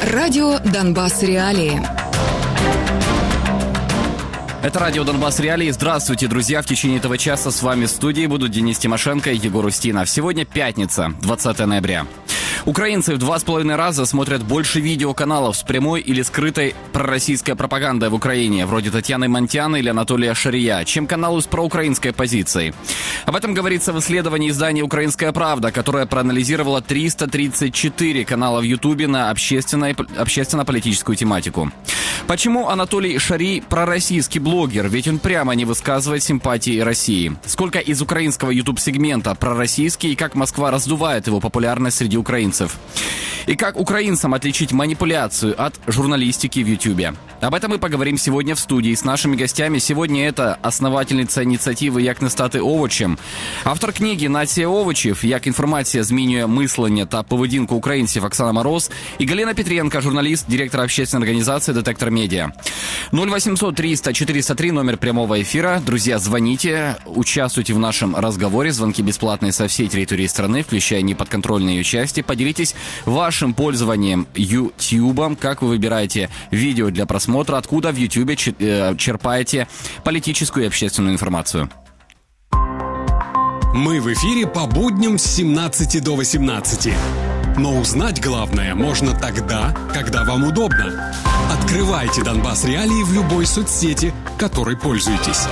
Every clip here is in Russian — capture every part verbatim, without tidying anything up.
Радио «Донбасс. Реалии». Это радио «Донбасс. Реалии». Здравствуйте, друзья. В течение этого часа с вами в студии будут Денис Тимошенко и Егор Устинов. Сегодня пятница, двадцатое ноября. Украинцы в два с половиной раза смотрят больше видеоканалов с прямой или скрытой пророссийской пропагандой в Украине, вроде Татьяны Монтяны или Анатолия Шария, чем каналы с проукраинской позицией. Об этом говорится в исследовании издания «Украинская правда», которое проанализировало триста тридцать четыре канала в Ютубе на общественно-политическую тематику. Почему Анатолий Шарий пророссийский блогер? Ведь он прямо не высказывает симпатии России. Сколько из украинского ютуб-сегмента пророссийский и как Москва раздувает его популярность среди украинцев? И как украинцам отличить манипуляцию от журналистики в Ютубе? Об этом мы поговорим сегодня в студии с нашими гостями. Сегодня это основательниця ініціативи «Як не стати овочем», автор книги «Нація овочів. Як інформація змінює мислення та поведінку українців» Оксана Мороз и Галина Петренко, журналист, директор общественной организации «Детектор Медиа». ноль восемьсот триста четыреста три, номер прямого эфира. Друзья, звоните, участвуйте в нашем разговоре. Звонки бесплатные со всей территории страны, включая неподконтрольные ее части. Поделитесь вашим пользованием Ютубом, как вы выбираете видео для просмотра, откуда в Ютубе черпаете политическую и общественную информацию. Мы в эфире по будням с семнадцати до восемнадцати. Но узнать главное можно тогда, когда вам удобно. Открывайте «Донбасс. Реалии» в любой соцсети, которой пользуетесь.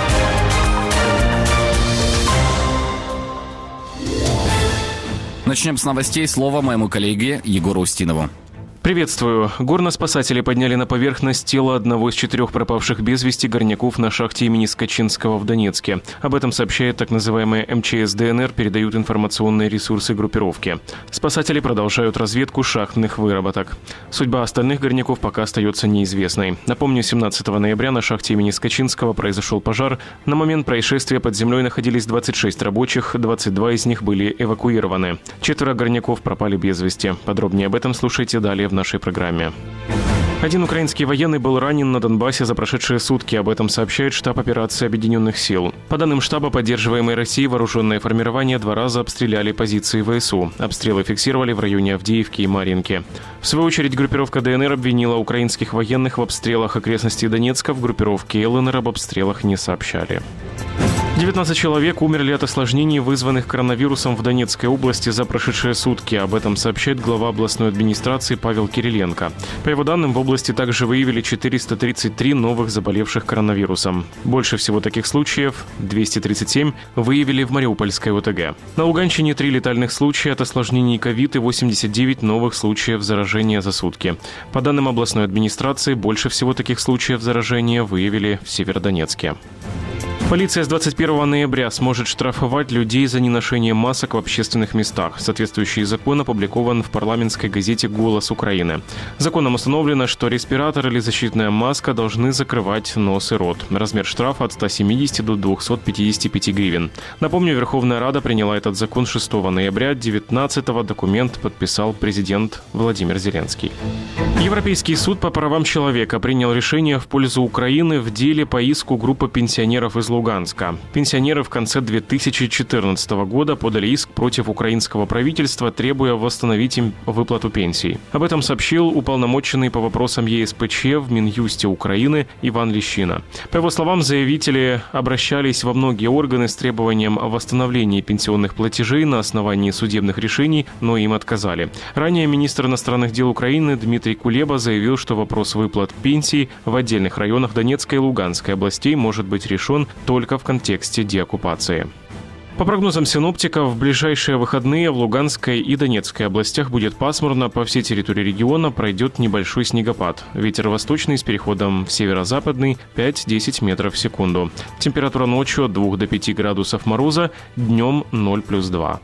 Начнем с новостей. Слово моему коллеге Егору Устинову. Приветствую. Горноспасатели подняли на поверхность тело одного из четырех пропавших без вести горняков на шахте имени Скачинского в Донецке. Об этом сообщает так называемая эм че эс дэ эн эр, передают информационные ресурсы группировки. Спасатели продолжают разведку шахтных выработок. Судьба остальных горняков пока остается неизвестной. Напомню, семнадцатого ноября на шахте имени Скачинского произошел пожар. На момент происшествия под землей находились двадцать шесть рабочих, двадцать два из них были эвакуированы. Четверо горняков пропали без вести. Подробнее об этом слушайте далее в нашей программе. Один украинский военный был ранен на Донбассе за прошедшие сутки. Об этом сообщает штаб операции Объединенных сил. По данным штаба, поддерживаемой Россией вооруженные формирования два раза обстреляли позиции вэ эс у. Обстрелы фиксировали в районе Авдеевки и Марьинки. В свою очередь, группировка дэ эн эр обвинила украинских военных в обстрелах окрестностей Донецка. В группировке эл эн эр об обстрелах не сообщали. девятнадцать человек умерли от осложнений, вызванных коронавирусом в Донецкой области за прошедшие сутки. Об этом сообщает глава областной администрации Павел Кириленко. По его данным, в области также выявили четыреста тридцать три новых заболевших коронавирусом. Больше всего таких случаев, двести тридцать семь, выявили в Мариупольской о тэ гэ. На Луганщине три летальных случая от осложнений ковид и восемьдесят девять новых случаев заражения за сутки. По данным областной администрации, больше всего таких случаев заражения выявили в Северодонецке. Полиция с двадцать первого ноября сможет штрафовать людей за неношение масок в общественных местах. Соответствующий закон опубликован в парламентской газете «Голос Украины». Законом установлено, что респиратор или защитная маска должны закрывать нос и рот. Размер штрафа от ста семидесяти до двухсот пятидесяти пяти гривен. Напомню, Верховная Рада приняла этот закон шестого ноября. девятнадцатого документ подписал президент Владимир Зеленский. Европейский суд по правам человека принял решение в пользу Украины в деле по иску группы пенсионеров из Луганска. Пенсионеры в конце две тысячи четырнадцатого года подали иск против украинского правительства, требуя восстановить им выплату пенсий. Об этом сообщил уполномоченный по вопросам е эс пэ че в Минюсте Украины Иван Лещина. По его словам, заявители обращались во многие органы с требованием восстановления пенсионных платежей на основании судебных решений, но им отказали. Ранее министр иностранных дел Украины Дмитрий Кулеба заявил, что вопрос выплат пенсий в отдельных районах Донецкой и Луганской областей может быть решен только в контексте деоккупации. По прогнозам синоптиков, в ближайшие выходные в Луганской и Донецкой областях будет пасмурно. По всей территории региона пройдет небольшой снегопад. Ветер восточный с переходом в северо-западный пять-десять метров в секунду. Температура ночью от двух до пяти градусов мороза, днем ноль плюс два.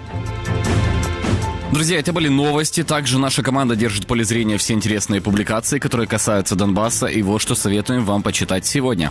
Друзья, это были новости. Также наша команда держит в поле зрения все интересные публикации, которые касаются Донбасса. И вот что советуем вам почитать сегодня.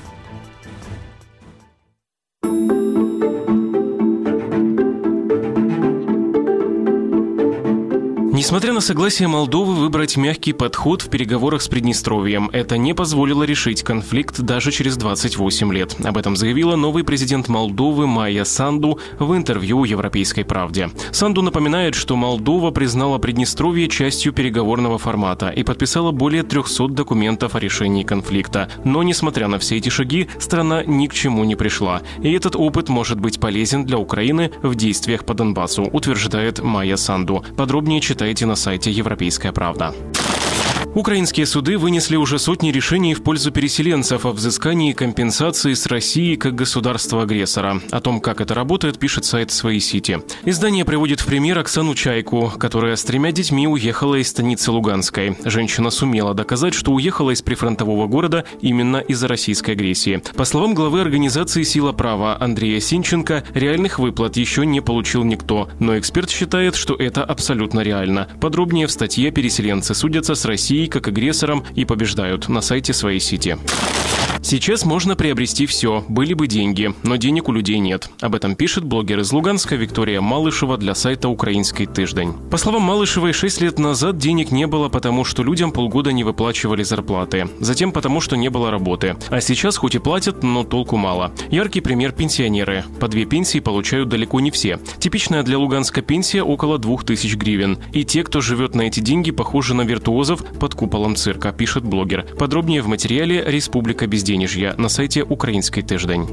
Несмотря на согласие Молдовы выбрать мягкий подход в переговорах с Приднестровьем, это не позволило решить конфликт даже через двадцать восемь лет. Об этом заявила новый президент Молдовы Майя Санду в интервью «Европейской правде». Санду напоминает, что Молдова признала Приднестровье частью переговорного формата и подписала более трехсот документов о решении конфликта. Но, несмотря на все эти шаги, страна ни к чему не пришла. И этот опыт может быть полезен для Украины в действиях по Донбассу, утверждает Майя Санду. Подробнее читайте на сайте «Европейская правда». Украинские суды вынесли уже сотни решений в пользу переселенцев о взыскании компенсации с России как государства-агрессора. О том, как это работает, пишет сайт «Свои Сити». Издание приводит в пример Оксану Чайку, которая с тремя детьми уехала из станицы Луганской. Женщина сумела доказать, что уехала из прифронтового города именно из-за российской агрессии. По словам главы организации «Сила права» Андрея Синченко, реальных выплат еще не получил никто. Но эксперт считает, что это абсолютно реально. Подробнее в статье «Переселенцы судятся с Россией как агрессором и побеждают» на сайте «Свои Сити». Сейчас можно приобрести все, были бы деньги, но денег у людей нет. Об этом пишет блогер из Луганска Виктория Малышева для сайта «Украинский тиждень». По словам Малышевой, шесть лет назад денег не было, потому что людям полгода не выплачивали зарплаты. Затем потому, что не было работы. А сейчас хоть и платят, но толку мало. Яркий пример – пенсионеры. По две пенсии получают далеко не все. Типичная для Луганска пенсия около двух тысяч гривен. И те, кто живет на эти деньги, похожи на виртуозов под куполом цирка, пишет блогер. Подробнее в материале «Республика безденежья» на сайте «Украинский тиждень».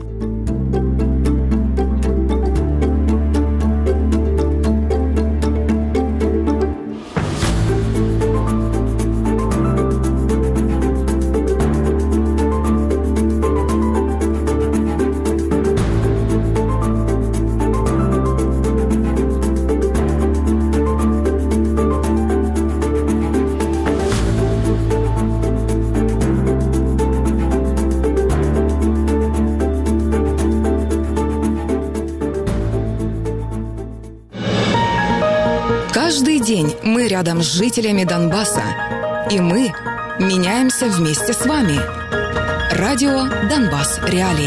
Каждый день мы рядом с жителями Донбасса, и мы меняемся вместе с вами. Радио «Донбасс. Реалии».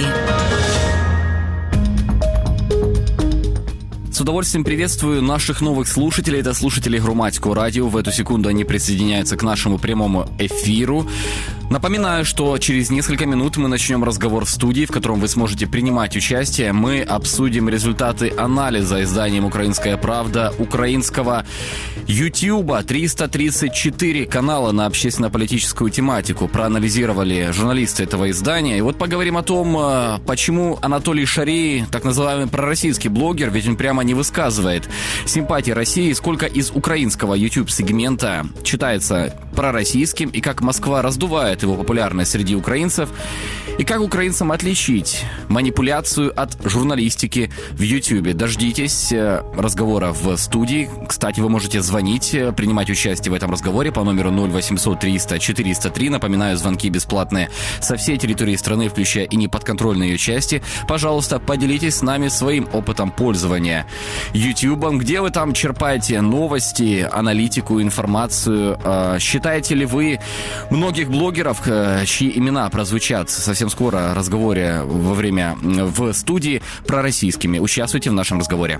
С удовольствием приветствую наших новых слушателей. Это слушатели Громадского радио. В эту секунду они присоединяются к нашему прямому эфиру. Напоминаю, что через несколько минут мы начнем разговор в студии, в котором вы сможете принимать участие. Мы обсудим результаты анализа изданием «Украинская правда» украинского Ютьюба. триста тридцать четыре канала на общественно-политическую тематику проанализировали журналисты этого издания. И вот поговорим о том, почему Анатолий Шарий, так называемый пророссийский блогер, ведь он прямо не высказывает симпатии России, сколько из украинского YouTube-сегмента читается пророссийским, и как Москва раздувает его популярность среди украинцев, и как украинцам отличить манипуляцию от журналистики в YouTube. Дождитесь разговора в студии. Кстати, вы можете звонить, принимать участие в этом разговоре по номеру ноль восемьсот триста четыреста три. Напоминаю, звонки бесплатные со всей территории страны, включая и неподконтрольные ее части. Пожалуйста, поделитесь с нами своим опытом пользования YouTube. Где вы там черпаете новости, аналитику, информацию? Считаете ли вы многих блогеров, чьи имена прозвучат совсем скоро в разговоре во время в студии, пророссийскими? Участвуйте в нашем разговоре.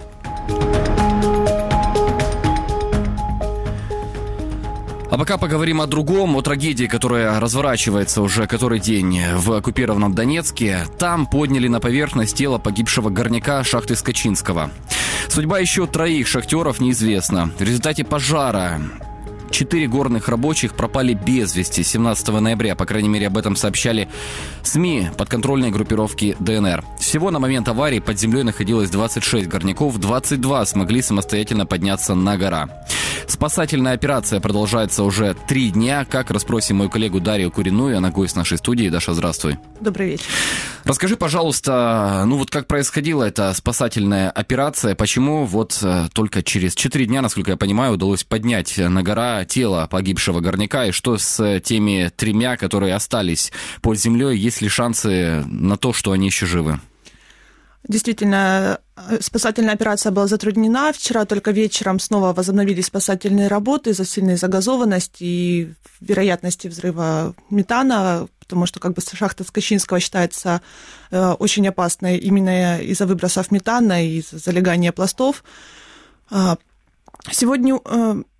А пока поговорим о другом, о трагедии, которая разворачивается уже который день в оккупированном Донецке. Там подняли на поверхность тело погибшего горняка шахты Скачинского. Судьба еще троих шахтеров неизвестна. В результате пожара четыре горных рабочих пропали без вести семнадцатого ноября. По крайней мере, об этом сообщали СМИ подконтрольной группировки ДНР. Всего на момент аварии под землей находилось двадцать шесть горняков, двадцать два смогли самостоятельно подняться на гора. Спасательная операция продолжается уже три дня. Как, расспросим мою коллегу Дарью Куриную, она гость нашей студии. Даша, здравствуй. Добрый вечер. Расскажи, пожалуйста, ну вот как происходила эта спасательная операция, почему вот только через четыре дня, насколько я понимаю, удалось поднять на гора тело погибшего горняка, и что с теми тремя, которые остались под землей, есть ли шансы на то, что они еще живы? Действительно, спасательная операция была затруднена. Вчера только вечером снова возобновились спасательные работы из-за сильной загазованности и вероятности взрыва метана, потому что как бы шахта Скачинского считается э, очень опасной именно из-за выбросов метана и из-за залегания пластов. Сегодня э,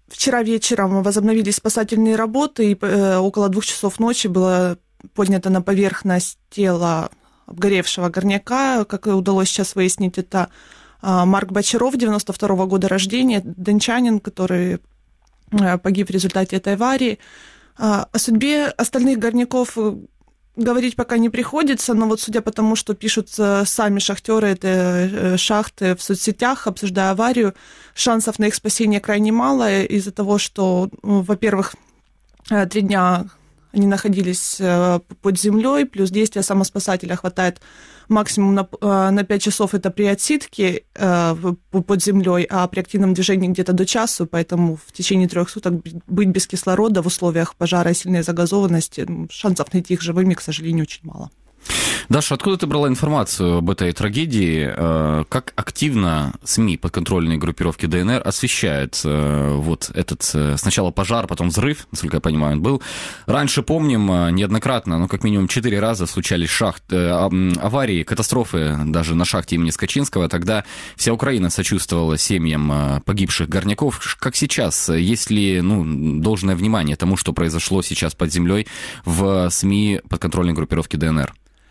вчера вечером возобновились спасательные работы, и около двух часов ночи было поднято на поверхность тело обгоревшего горняка. Как удалось сейчас выяснить, это Марк Бочаров, девяносто второго года рождения, дончанин, который погиб в результате этой аварии. О судьбе остальных горняков говорить пока не приходится, но вот судя по тому, что пишут сами шахтеры этой шахты в соцсетях, обсуждая аварию, шансов на их спасение крайне мало из-за того, что, ну, во-первых, три дня они находились под землей, плюс действия самоспасателя хватает максимум на, на пять часов, это при отсидке под землей, а при активном движении где-то до часу, поэтому в течение трех суток быть без кислорода в условиях пожара и сильной загазованности, шансов найти их живыми, к сожалению, очень мало. Даша, откуда ты брала информацию об этой трагедии? Как активно СМИ подконтрольной группировки ДНР освещают вот этот сначала пожар, потом взрыв, насколько я понимаю, он был. Раньше, помним, неоднократно, ну, как минимум четыре раза случались шахт, аварии, катастрофы даже на шахте имени Скачинского. Тогда вся Украина сочувствовала семьям погибших горняков. Как сейчас? Есть ли, ну, должное внимание тому, что произошло сейчас под землей в СМИ подконтрольной группировки ДНР?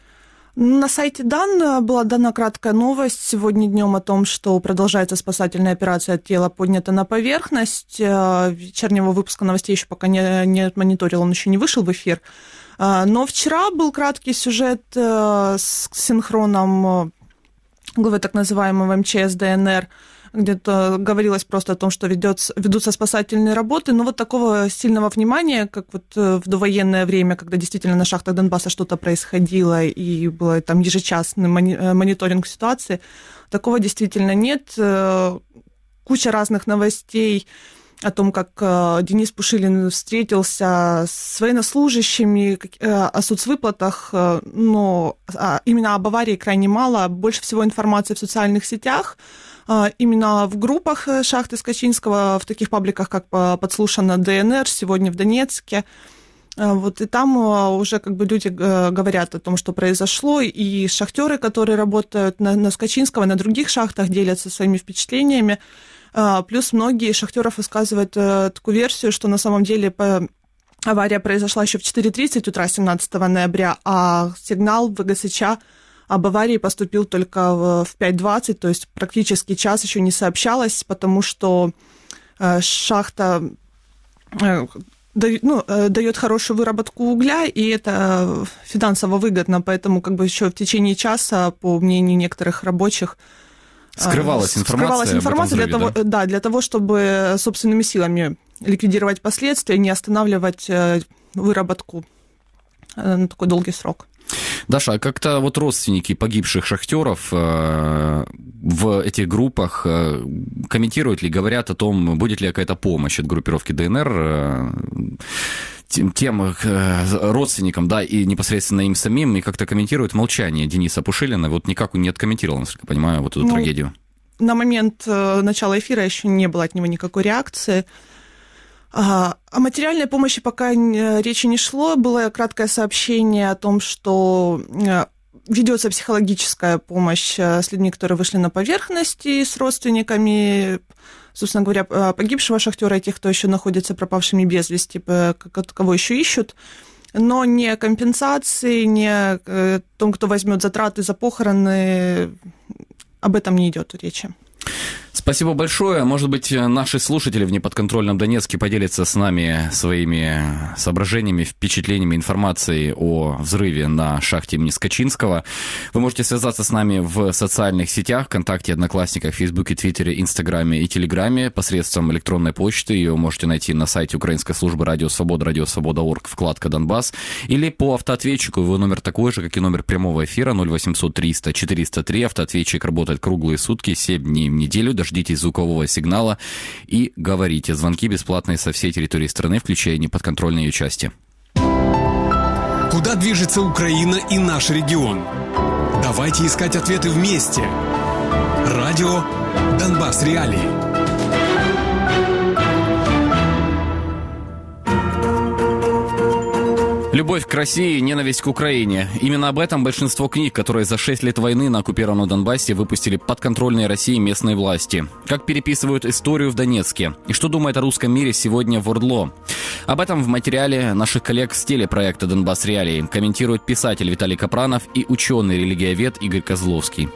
На сайте дан была дана краткая новость сегодня днем о том, что продолжается спасательная операция, тело поднято на поверхность. Вечернего выпуска новостей еще пока не, не мониторил, он еще не вышел в эфир. Но вчера был краткий сюжет с синхроном главы так называемого эм че эс ДНР, где-то говорилось просто о том, что ведется, ведутся спасательные работы, но вот такого сильного внимания, как вот в довоенное время, когда действительно на шахтах Донбасса что-то происходило и был там ежечасный мониторинг ситуации, такого действительно нет. Куча разных новостей о том, как Денис Пушилин встретился с военнослужащими, о соцвыплатах, но именно об аварии крайне мало. Больше всего информации в социальных сетях, именно в группах шахты Скачинского, в таких пабликах, как «Подслушано ДНР», «Сегодня в Донецке». Вот, и там уже как бы люди говорят о том, что произошло, и шахтеры, которые работают на, на Скачинского, на других шахтах, делятся своими впечатлениями. Плюс многие шахтеров высказывают такую версию, что на самом деле авария произошла еще в четыре тридцать утра семнадцатого ноября, а сигнал в вэ гэ эс че об аварии поступил только в пять двадцать, то есть практически час еще не сообщалось, потому что шахта ну, дает хорошую выработку угля, и это финансово выгодно, поэтому как бы еще в течение часа, по мнению некоторых рабочих, Скрывалась информация, скрывалась информация взрыве, для того, да? да, для того, чтобы собственными силами ликвидировать последствия, не останавливать выработку на такой долгий срок. Даша, а как-то вот родственники погибших шахтеров э, в этих группах э, комментируют ли, говорят о том, будет ли какая-то помощь от группировки ДНР э, тем, тем э, родственникам, да, и непосредственно им самим, и как-то комментируют молчание Дениса Пушилина, вот никак он не откомментировал, насколько я понимаю, вот эту ну, трагедию. На момент э, начала эфира еще не было от него никакой реакции. О материальной помощи пока речи не шло. Было краткое сообщение о том, что ведется психологическая помощь с людьми, которые вышли на поверхность, и с родственниками, собственно говоря, погибшего шахтера и тех, кто еще находится пропавшими без вести, кого еще ищут. Но не компенсации, не том, кто возьмет затраты за похороны, об этом не идет речи. Спасибо большое. Может быть, наши слушатели в неподконтрольном Донецке поделятся с нами своими соображениями, впечатлениями, информацией о взрыве на шахте имени Скачинского. Вы можете связаться с нами в социальных сетях, ВКонтакте, Одноклассниках, Фейсбуке, Твиттере, Инстаграме и Телеграме посредством электронной почты. Ее можете найти на сайте Украинской службы Радио Свобода, радио свобода точка орг, вкладка «Донбасс». Или по автоответчику. Его номер такой же, как и номер прямого эфира ноль восемьсот триста четыреста три. Автоответчик работает круглые сутки, семь дней в неделю. Дождитесь звукового сигнала и говорите. Звонки бесплатные со всей территории страны, включая неподконтрольные ее части. Куда движется Украина и наш регион? Давайте искать ответы вместе. Радио «Донбасс Реалии». Любовь к России, ненависть к Украине. Именно об этом большинство книг, которые за шесть лет войны на оккупированном Донбассе выпустили подконтрольные России местные власти. Как переписывают историю в Донецке. И что думает о русском мире сегодня вордло. Об этом в материале наших коллег с телепроекта «Донбасс Реалии» комментируют писатель Виталий Капранов и ученый-религиовед Игорь Козловский.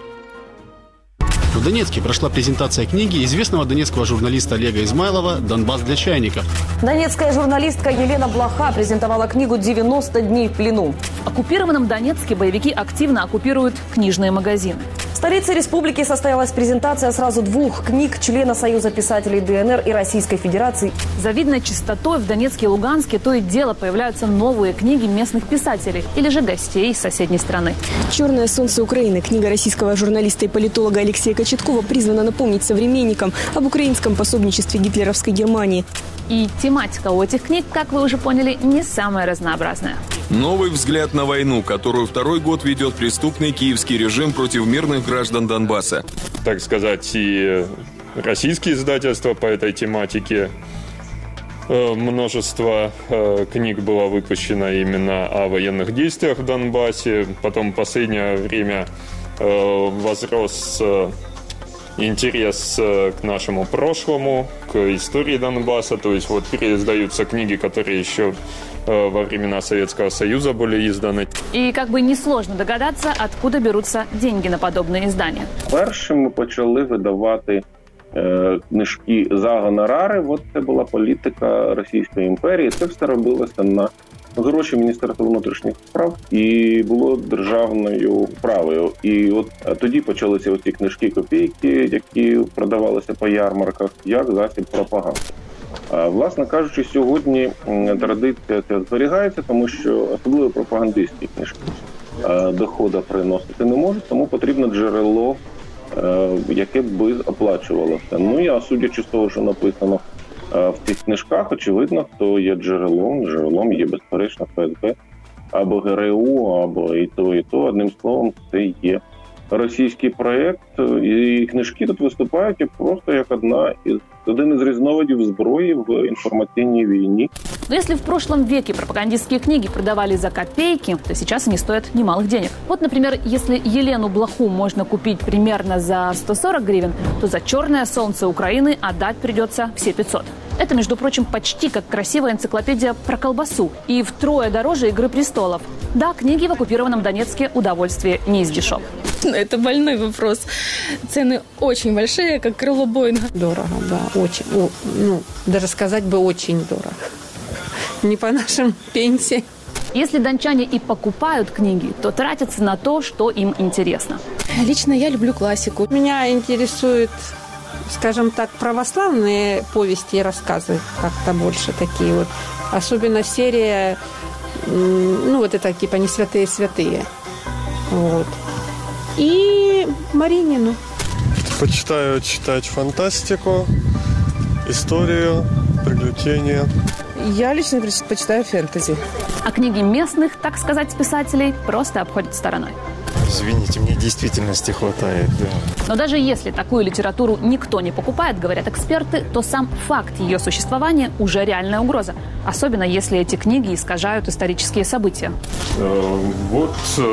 В Донецке прошла презентация книги известного донецкого журналиста Олега Измайлова «Донбасс для чайников». Донецкая журналистка Елена Блоха презентовала книгу «девяносто дней в плену». В оккупированном Донецке боевики активно оккупируют книжные магазины. В столице республики состоялась презентация сразу двух книг члена Союза писателей ДНР и Российской Федерации. Завидной частотой в Донецке и Луганске то и дело появляются новые книги местных писателей или же гостей из соседней страны. «Черное солнце Украины» – книга российского журналиста и политолога Алексея Кочеткова призвана напомнить современникам об украинском пособничестве гитлеровской Германии. И тематика у этих книг, как вы уже поняли, не самая разнообразная. Новый взгляд на войну, которую второй год ведет преступный киевский режим против мирных граждан Донбасса. Так сказать, и российские издательства по этой тематике. Множество книг было выпущено именно о военных действиях в Донбассе. Потом в последнее время возрос интерес к нашему прошлому, к истории Донбасса. То есть вот переиздаются книги, которые еще во времена Советского Союза были изданы. И как бы несложно догадаться, откуда берутся деньги на подобные издания. Першими почали видавати е, книжки за гонорари. От це була політика Російської імперії. Це все робилося на гроші Міністерства внутрішніх справ і було державною вправою. І от тоді почалися оці книжки-копійки, які продавалися по ярмарках, як засіб пропаганди. Власне кажучи, сьогодні традиція ця зберігається, тому що особливо пропагандистські книжки доходу приносити не можуть, тому потрібно джерело, яке б оплачувалося. Ну, я, судячи з того, що написано в цих книжках, очевидно, хто є джерелом. Джерелом є, безперечно, ФСБ, або ГРУ, або і то, і то. Одним словом, це є російський проєкт. І книжки тут виступають просто як одна із один из різновидів зброї в информационной войне. Но если в прошлом веке пропагандистские книги продавали за копейки, то сейчас они стоят немалых денег. Вот, например, если Елену Блоху можно купить примерно за сто сорок гривен, то за «Черное солнце Украины» отдать придется все пятьсот. Это, между прочим, почти как красивая энциклопедия про колбасу. И втрое дороже «Игры престолов». Да, книги в оккупированном Донецке удовольствие не из дешевых. Это больной вопрос. Цены очень большие, как крыло Боинга. Дорого, да, очень. О, ну, даже сказать бы очень дорого. Не по нашим пенсиям. Если дончане и покупают книги, то тратятся на то, что им интересно. Лично я люблю классику. Меня интересует, скажем так, православные повести и рассказы как-то больше такие вот. Особенно серия, ну, вот это типа «Не святые святые». Вот. И Маринину. Почитаю читать фантастику, историю, приключения. Я лично предпочитаю фэнтези. А книги местных, так сказать, писателей просто обходят стороной. Извините, мне действительности хватает, да. Но даже если такую литературу никто не покупает, говорят эксперты, то сам факт ее существования уже реальная угроза. Особенно если эти книги искажают исторические события. Вот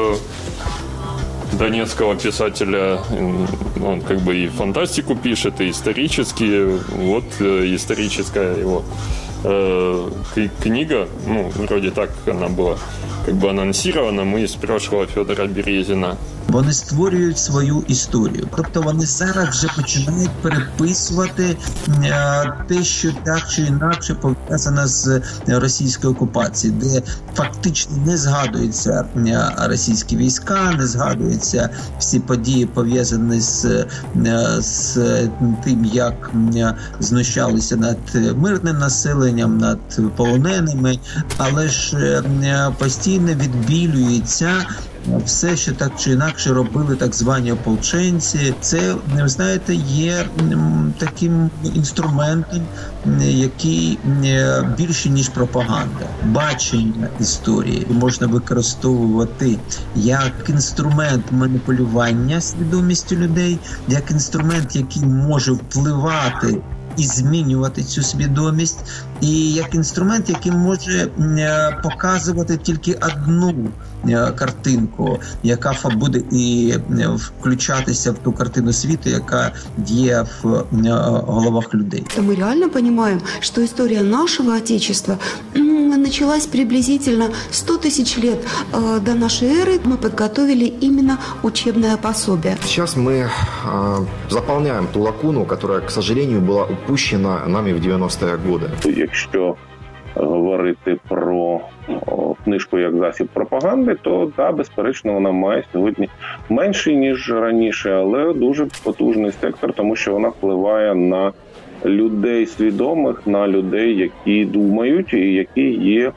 донецкого писателя, он как бы и фантастику пишет, и исторические. Вот историческая его э, книга, ну, вроде так она была как бы анонсирована, мы из прошлого Федора Березина. Вони створюють свою історію. Тобто вони зараз вже починають переписувати те, що так чи інакше пов'язано з російською окупацією, де фактично не згадуються російські війська, не згадуються всі події, пов'язані з, з тим, як знущалися над мирним населенням, над полоненими, але ж постійно відбілюється все, що так чи інакше робили так звані ополченці. Це, ви знаєте, є таким інструментом, який більше, ніж пропаганда. Бачення історії можна використовувати як інструмент маніпулювання свідомістю людей, як інструмент, який може впливати і змінювати цю свідомість, і як інструмент, який може показувати тільки одну картинку, яка буде і включатися в ту картину світу, яка є в головах людей. Мы реально понимаем, что история нашего Отечества началась приблизительно сто тысяч лет до нашей эры. Мы подготовили именно учебное пособие. Сейчас мы э, заполняем ту лакуну, которая, к сожалению, была упущена нами в девяностые годы. Якщо говорити про книжку як засіб пропаганди, то, да, безперечно, вона має сьогодні менший, ніж раніше, але дуже потужний сектор, тому що вона впливає на людей свідомих, на людей, які думають і які є,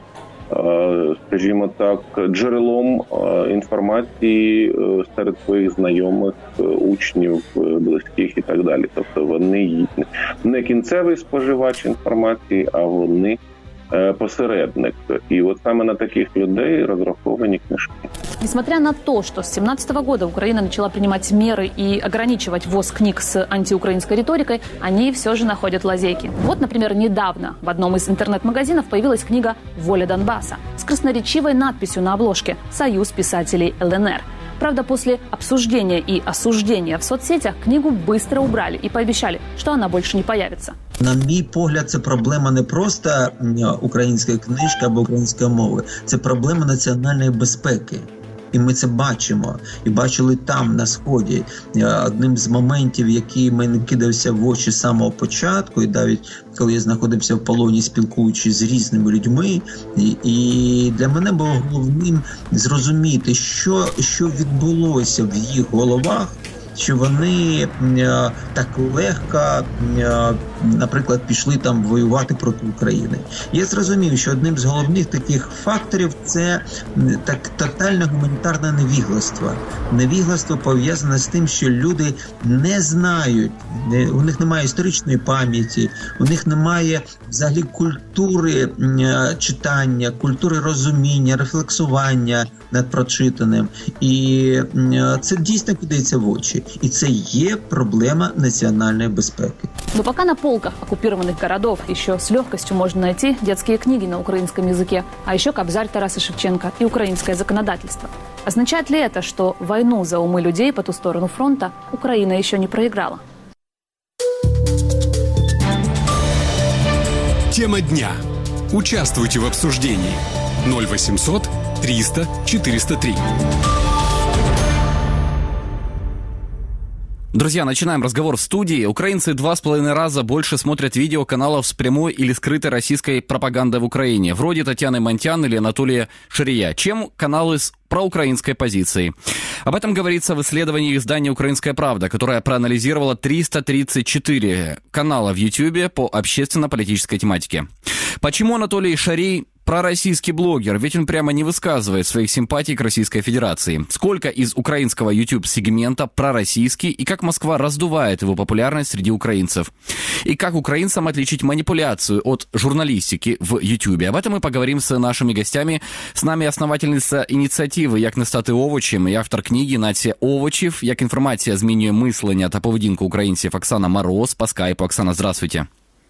скажімо так, джерелом інформації серед своїх знайомих, учнів, близьких і так далі. Тобто вони не кінцевий споживач інформації, а вони посередник. И вот саме на таких людей разраховані книжки. Несмотря на то, что с семнадцатого года Украина начала принимать меры и ограничивать ввоз книг с антиукраинской риторикой, они все же находят лазейки. Вот, например, недавно в одном из интернет-магазинов появилась книга «Воля Донбасса» с красноречивой надписью на обложке «Союз писателей ЛНР». Правда, после обсуждения и осуждения в соцсетях книгу быстро убрали и пообещали, что она больше не появится. На мій погляд, це проблема не просто української книжки або української мови, це проблема національної безпеки. І ми це бачимо. І бачили там, на Сході. Одним з моментів, який мені кидався в очі з самого початку, і навіть коли я знаходився в полоні, спілкуючись з різними людьми, і, і для мене було головним зрозуміти, що, що відбулося в їх головах, що вони е, так легко, е, наприклад, пішли там воювати проти України. Я зрозумів, що одним з головних таких факторів це так тотальне гуманітарне невігластво. Невігластво пов'язане з тим, що люди не знають, не, у них немає історичної пам'яті, у них немає взагалі культури е, читання, культури розуміння, рефлексування над прочитаним. І е, це дійсно кидається в очі. И это є проблема национальной безопасности. Но пока на полках оккупированных городов еще с легкостью можно найти детские книги на украинском языке, а еще Кобзарь Тараса Шевченко и украинское законодательство. Означает ли это, что войну за умы людей по ту сторону фронта Украина еще не проиграла? Тема дня. Участвуйте в обсуждении. ноль восемьсот триста четыреста три. Друзья, начинаем разговор в студии. Украинцы два с половиной раза больше смотрят видео каналов с прямой или скрытой российской пропагандой в Украине, вроде Татьяны Монтян или Анатолия Шария, чем каналы с проукраинской позицией. Об этом говорится в исследовании издания «Украинская правда», которое проанализировало триста тридцать четыре канала в Ютьюбе по общественно-политической тематике. Почему Анатолий Шарий пророссийский блогер? Ведь он прямо не высказывает своих симпатий к Российской Федерации. Сколько из украинского YouTube-сегмента пророссийский и как Москва раздувает его популярность среди украинцев? И как украинцам отличить манипуляцию от журналистики в YouTube? Об этом мы поговорим с нашими гостями. С нами основательниця ініціативи «Як не стати овочем» і автор книги Настя Овочів «Як інформація змінює мислення та поведінку українців» Оксана Мороз по скайпу. Оксана, здравствуйте.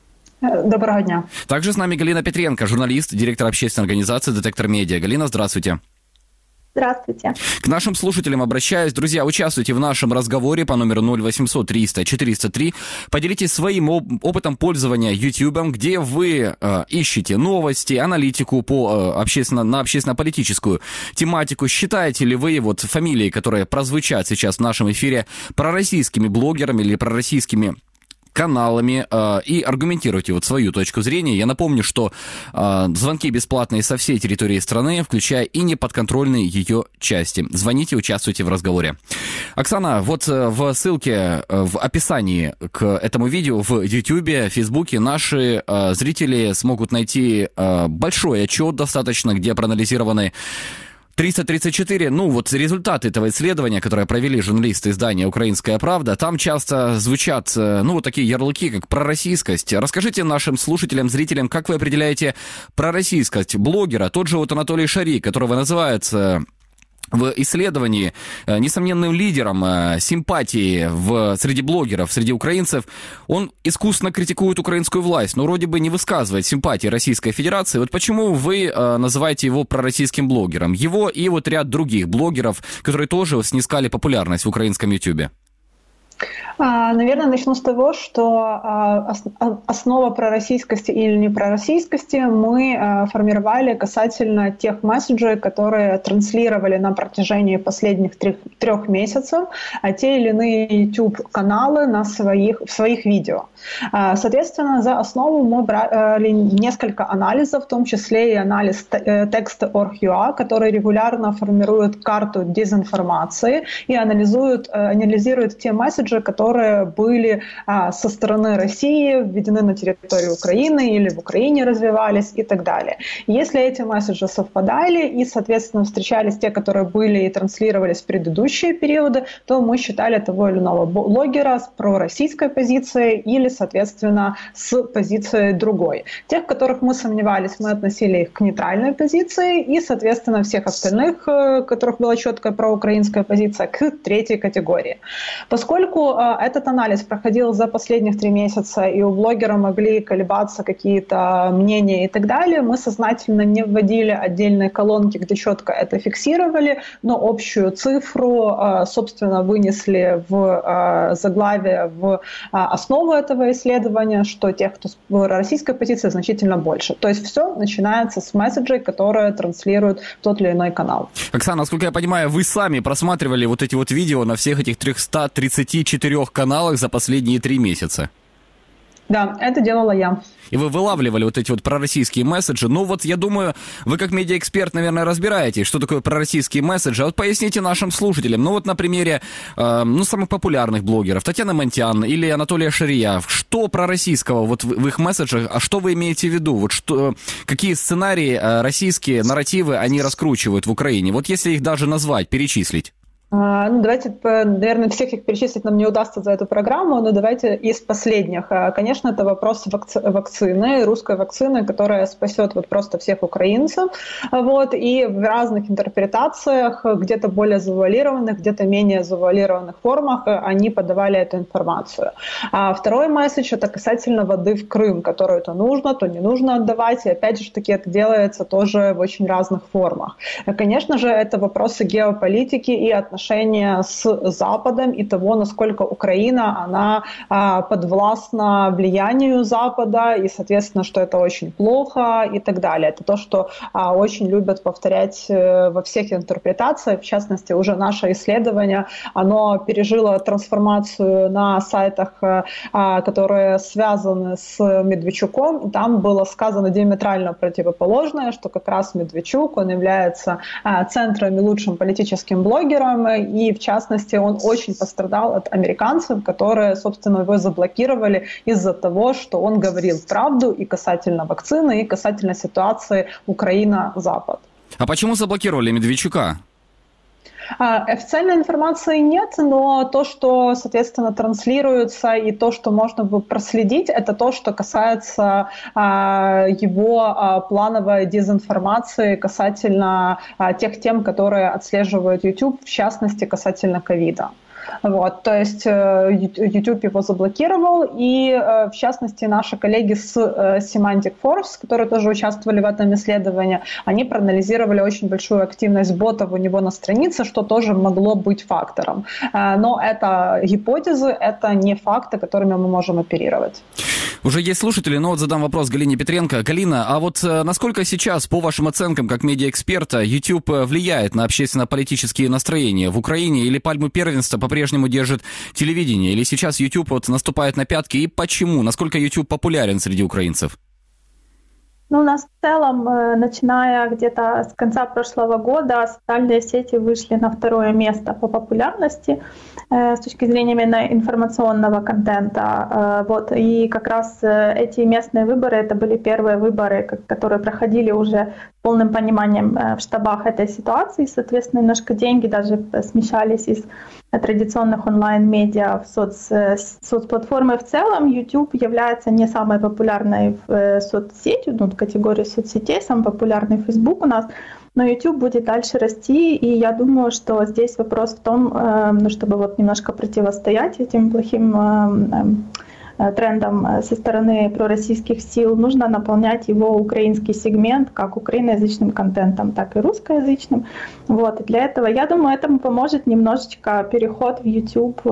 Доброго дня. Также с нами Галина Петренко, журналист, директор общественной организации «Детектор Медиа». Галина, здравствуйте. Здравствуйте. К нашим слушателям обращаюсь. Друзья, участвуйте в нашем разговоре по номеру ноль восемьсот триста четыреста три. Поделитесь своим опытом пользования YouTube, где вы э, ищете новости, аналитику по, э, общественно, на общественно-политическую тематику. Считаете ли вы вот фамилии, которые прозвучат сейчас в нашем эфире, пророссийскими блогерами или пророссийскими каналами, э, и аргументируйте вот свою точку зрения. Я напомню, что э, звонки бесплатные со всей территории страны, включая и неподконтрольные ее части. Звоните, участвуйте в разговоре. Оксана, вот э, в ссылке э, в описании к этому видео в Ютьюбе, Фейсбуке наши э, зрители смогут найти э, большой отчет достаточно, где проанализированы триста тридцать четыре, ну вот результаты этого исследования, которое провели журналисты издания «Украинская правда», там часто звучат, ну вот такие ярлыки, как пророссийскость. Расскажите нашим слушателям, зрителям, как вы определяете пророссийскость блогера, тот же вот Анатолий Шарий, которого называется в исследовании несомненным лидером симпатии в, среди блогеров, среди украинцев. Он искусно критикует украинскую власть, но вроде бы не высказывает симпатии Российской Федерации. Вот почему вы называете его пророссийским блогером? Его и вот ряд других блогеров, которые тоже снискали популярность в украинском Ютубе. Наверное, начну с того, что основа пророссийскости или непророссийскости мы формировали касательно тех месседжей, которые транслировали на протяжении последних трех, трех месяцев те или иные YouTube-каналы на своих, в своих видео. Соответственно, за основу мы брали несколько анализов, в том числе и анализ текста точка орг точка ю а, который регулярно формирует карту дезинформации и анализует, анализирует те месседжи, которые были а, со стороны России введены на территорию Украины или в Украине развивались и так далее. Если эти месседжи совпадали и, соответственно, встречались те, которые были и транслировались в предыдущие периоды, то мы считали того или иного блогера с пророссийской позицией или, соответственно, с позицией другой. Тех, в которых мы сомневались, мы относили их к нейтральной позиции и, соответственно, всех остальных, у которых была четкая проукраинская позиция, к третьей категории. Поскольку этот анализ проходил за последних три месяца, и у блогера могли колебаться какие-то мнения и так далее, мы сознательно не вводили отдельные колонки, где четко это фиксировали, но общую цифру, собственно, вынесли в заглавие, в основу этого исследования, что тех, кто в российской позиции, значительно больше. То есть все начинается с месседжей, которые транслируют тот или иной канал. Оксана, насколько я понимаю, вы сами просматривали вот эти вот видео на всех этих триста тридцать четыре каналах за последние три месяца. Да, это делала я. И вы вылавливали вот эти вот пророссийские месседжи. Ну вот, я думаю, вы как медиаэксперт, наверное, разбираетесь, что такое пророссийские месседжи. А вот поясните нашим слушателям. Ну вот на примере э, ну, самых популярных блогеров, Татьяны Монтян или Анатолия Шария. Что пророссийского вот в, в их месседжах, а что вы имеете в виду? Вот что, какие сценарии э, российские, нарративы они раскручивают в Украине? Вот если их даже назвать, перечислить. Ну, давайте, наверное, всех их перечислить нам не удастся за эту программу, но давайте из последних. Конечно, это вопрос вакци- вакцины, русской вакцины, которая спасет вот просто всех украинцев. Вот, и в разных интерпретациях, где-то более завуалированных, где-то менее завуалированных формах они подавали эту информацию. А второй месседж – это касательно воды в Крым, которую то нужно, то не нужно отдавать. И опять же таки это делается тоже в очень разных формах. Конечно же, это вопросы геополитики и отношений отношения с Западом и того, насколько Украина, она а, подвластна влиянию Запада, и, соответственно, что это очень плохо и так далее. Это то, что а, очень любят повторять во всех интерпретациях. В частности, уже наше исследование, оно пережило трансформацию на сайтах, а, которые связаны с Медведчуком. Там было сказано диаметрально противоположное, что как раз Медведчук, он является а, центром и лучшим политическим блогером, и, в частности, он очень пострадал от американцев, которые, собственно, его заблокировали из-за того, что он говорил правду и касательно вакцины, и касательно ситуации Украина-Запад. А почему заблокировали Медведчука? Официальной информации нет, но то, что, соответственно, транслируется и то, что можно проследить, это то, что касается а, его а, плановой дезинформации касательно а, тех тем, которые отслеживает YouTube, в частности, касательно ковида. Вот, то есть YouTube его заблокировал, и в частности наши коллеги с Semantic Force, которые тоже участвовали в этом исследовании, они проанализировали очень большую активность ботов у него на странице, что тоже могло быть фактором. Но это гипотезы, это не факты, которыми мы можем оперировать. Уже есть слушатели, но вот задам вопрос Галине Петренко. Галина, а вот насколько сейчас, по вашим оценкам, как медиаэксперта, YouTube влияет на общественно-политические настроения в Украине, или пальму первенства по-прежнему держит телевидение? Или сейчас YouTube вот наступает на пятки? И почему? Насколько YouTube популярен среди украинцев? Ну, у нас в целом, начиная где-то с конца прошлого года, социальные сети вышли на второе место по популярности с точки зрения именно информационного контента. Вот. И как раз эти местные выборы, это были первые выборы, которые проходили уже с полным пониманием в штабах этой ситуации. Соответственно, немножко деньги даже смещались из традиционных онлайн-медиа в соц, соцплатформы в целом. YouTube является не самой популярной в соцсетью, ну, в категории соцсетей, самый популярный Facebook у нас. но YouTube будет дальше расти, и я думаю, что здесь вопрос в том, ну, чтобы вот немножко противостоять этим плохим трендам со стороны пророссийских сил, нужно наполнять его украинский сегмент как украиноязычным контентом, так и русскоязычным. Вот. И для этого, я думаю, этому поможет немножечко переход в YouTube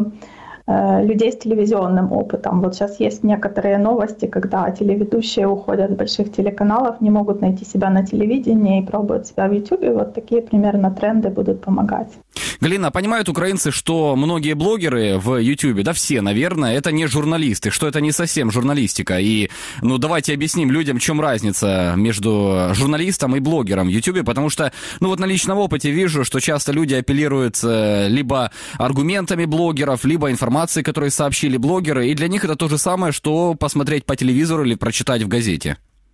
людей с телевизионным опытом. Вот сейчас есть некоторые новости, когда телеведущие уходят с больших телеканалов, не могут найти себя на телевидении и пробуют себя в YouTube. Вот такие примерно тренды будут помогать. Галина, понимают украинцы, что многие блогеры в YouTube, да все, наверное, это не журналисты, что это не совсем журналистика. И, ну, давайте объясним людям, в чем разница между журналистом и блогером в YouTube, потому что, ну, вот на личном опыте вижу, что часто люди апеллируют либо аргументами блогеров, либо информацией, которую сообщили блогеры, и для них это то же самое, что посмотреть по телевизору или прочитать в газете.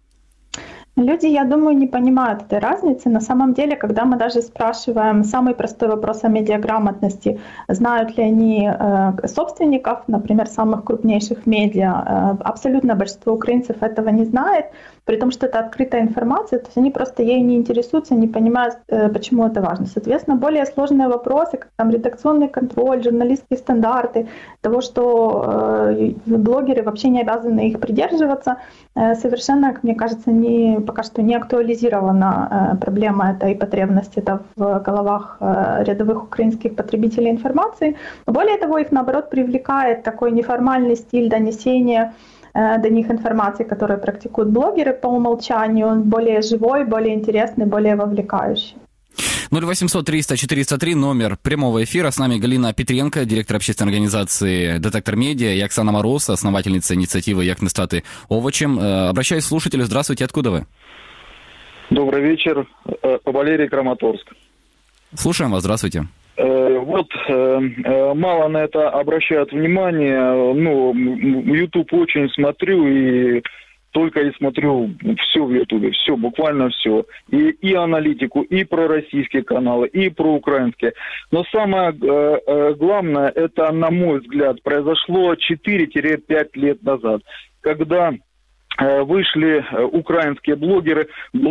Люди, я думаю, не понимают этой разницы. На самом деле, когда мы даже спрашиваем самый простой вопрос о медиаграмотности, знают ли они э, собственников, например, самых крупнейших медиа, э, абсолютно большинство украинцев этого не знает, при том, что это открытая информация, то есть они просто ей не интересуются, не понимают, э, почему это важно. Соответственно, более сложные вопросы, как там редакционный контроль, журналистские стандарты, того, что э, блогеры вообще не обязаны их придерживаться, э, совершенно, как мне кажется, не пока что не актуализирована э, проблема этой и потребность это в головах э, рядовых украинских потребителей информации. Более того, их, наоборот, привлекает такой неформальный стиль донесения э, до них информации, которую практикуют блогеры по умолчанию. Он более живой, более интересный, более вовлекающий. ноль восемьсот триста четыреста три, номер прямого эфира. С нами Галина Петренко, директор общественной организации «Детектор Медиа», и Оксана Мороз, основательница инициативы «Як не стати овочем». Обращаюсь к слушателю. Здравствуйте, откуда вы? Добрый вечер. Валерий, Краматорск. Слушаем вас, здравствуйте. Вот, мало на это обращают внимание. Ну, YouTube очень смотрю и... Только и смотрю все в Ютубе, все, буквально все. И, и аналитику, и про российские каналы, и про украинские. Но самое э, главное, это, на мой взгляд, произошло четыре-пять лет назад, когда э, вышли украинские блогеры,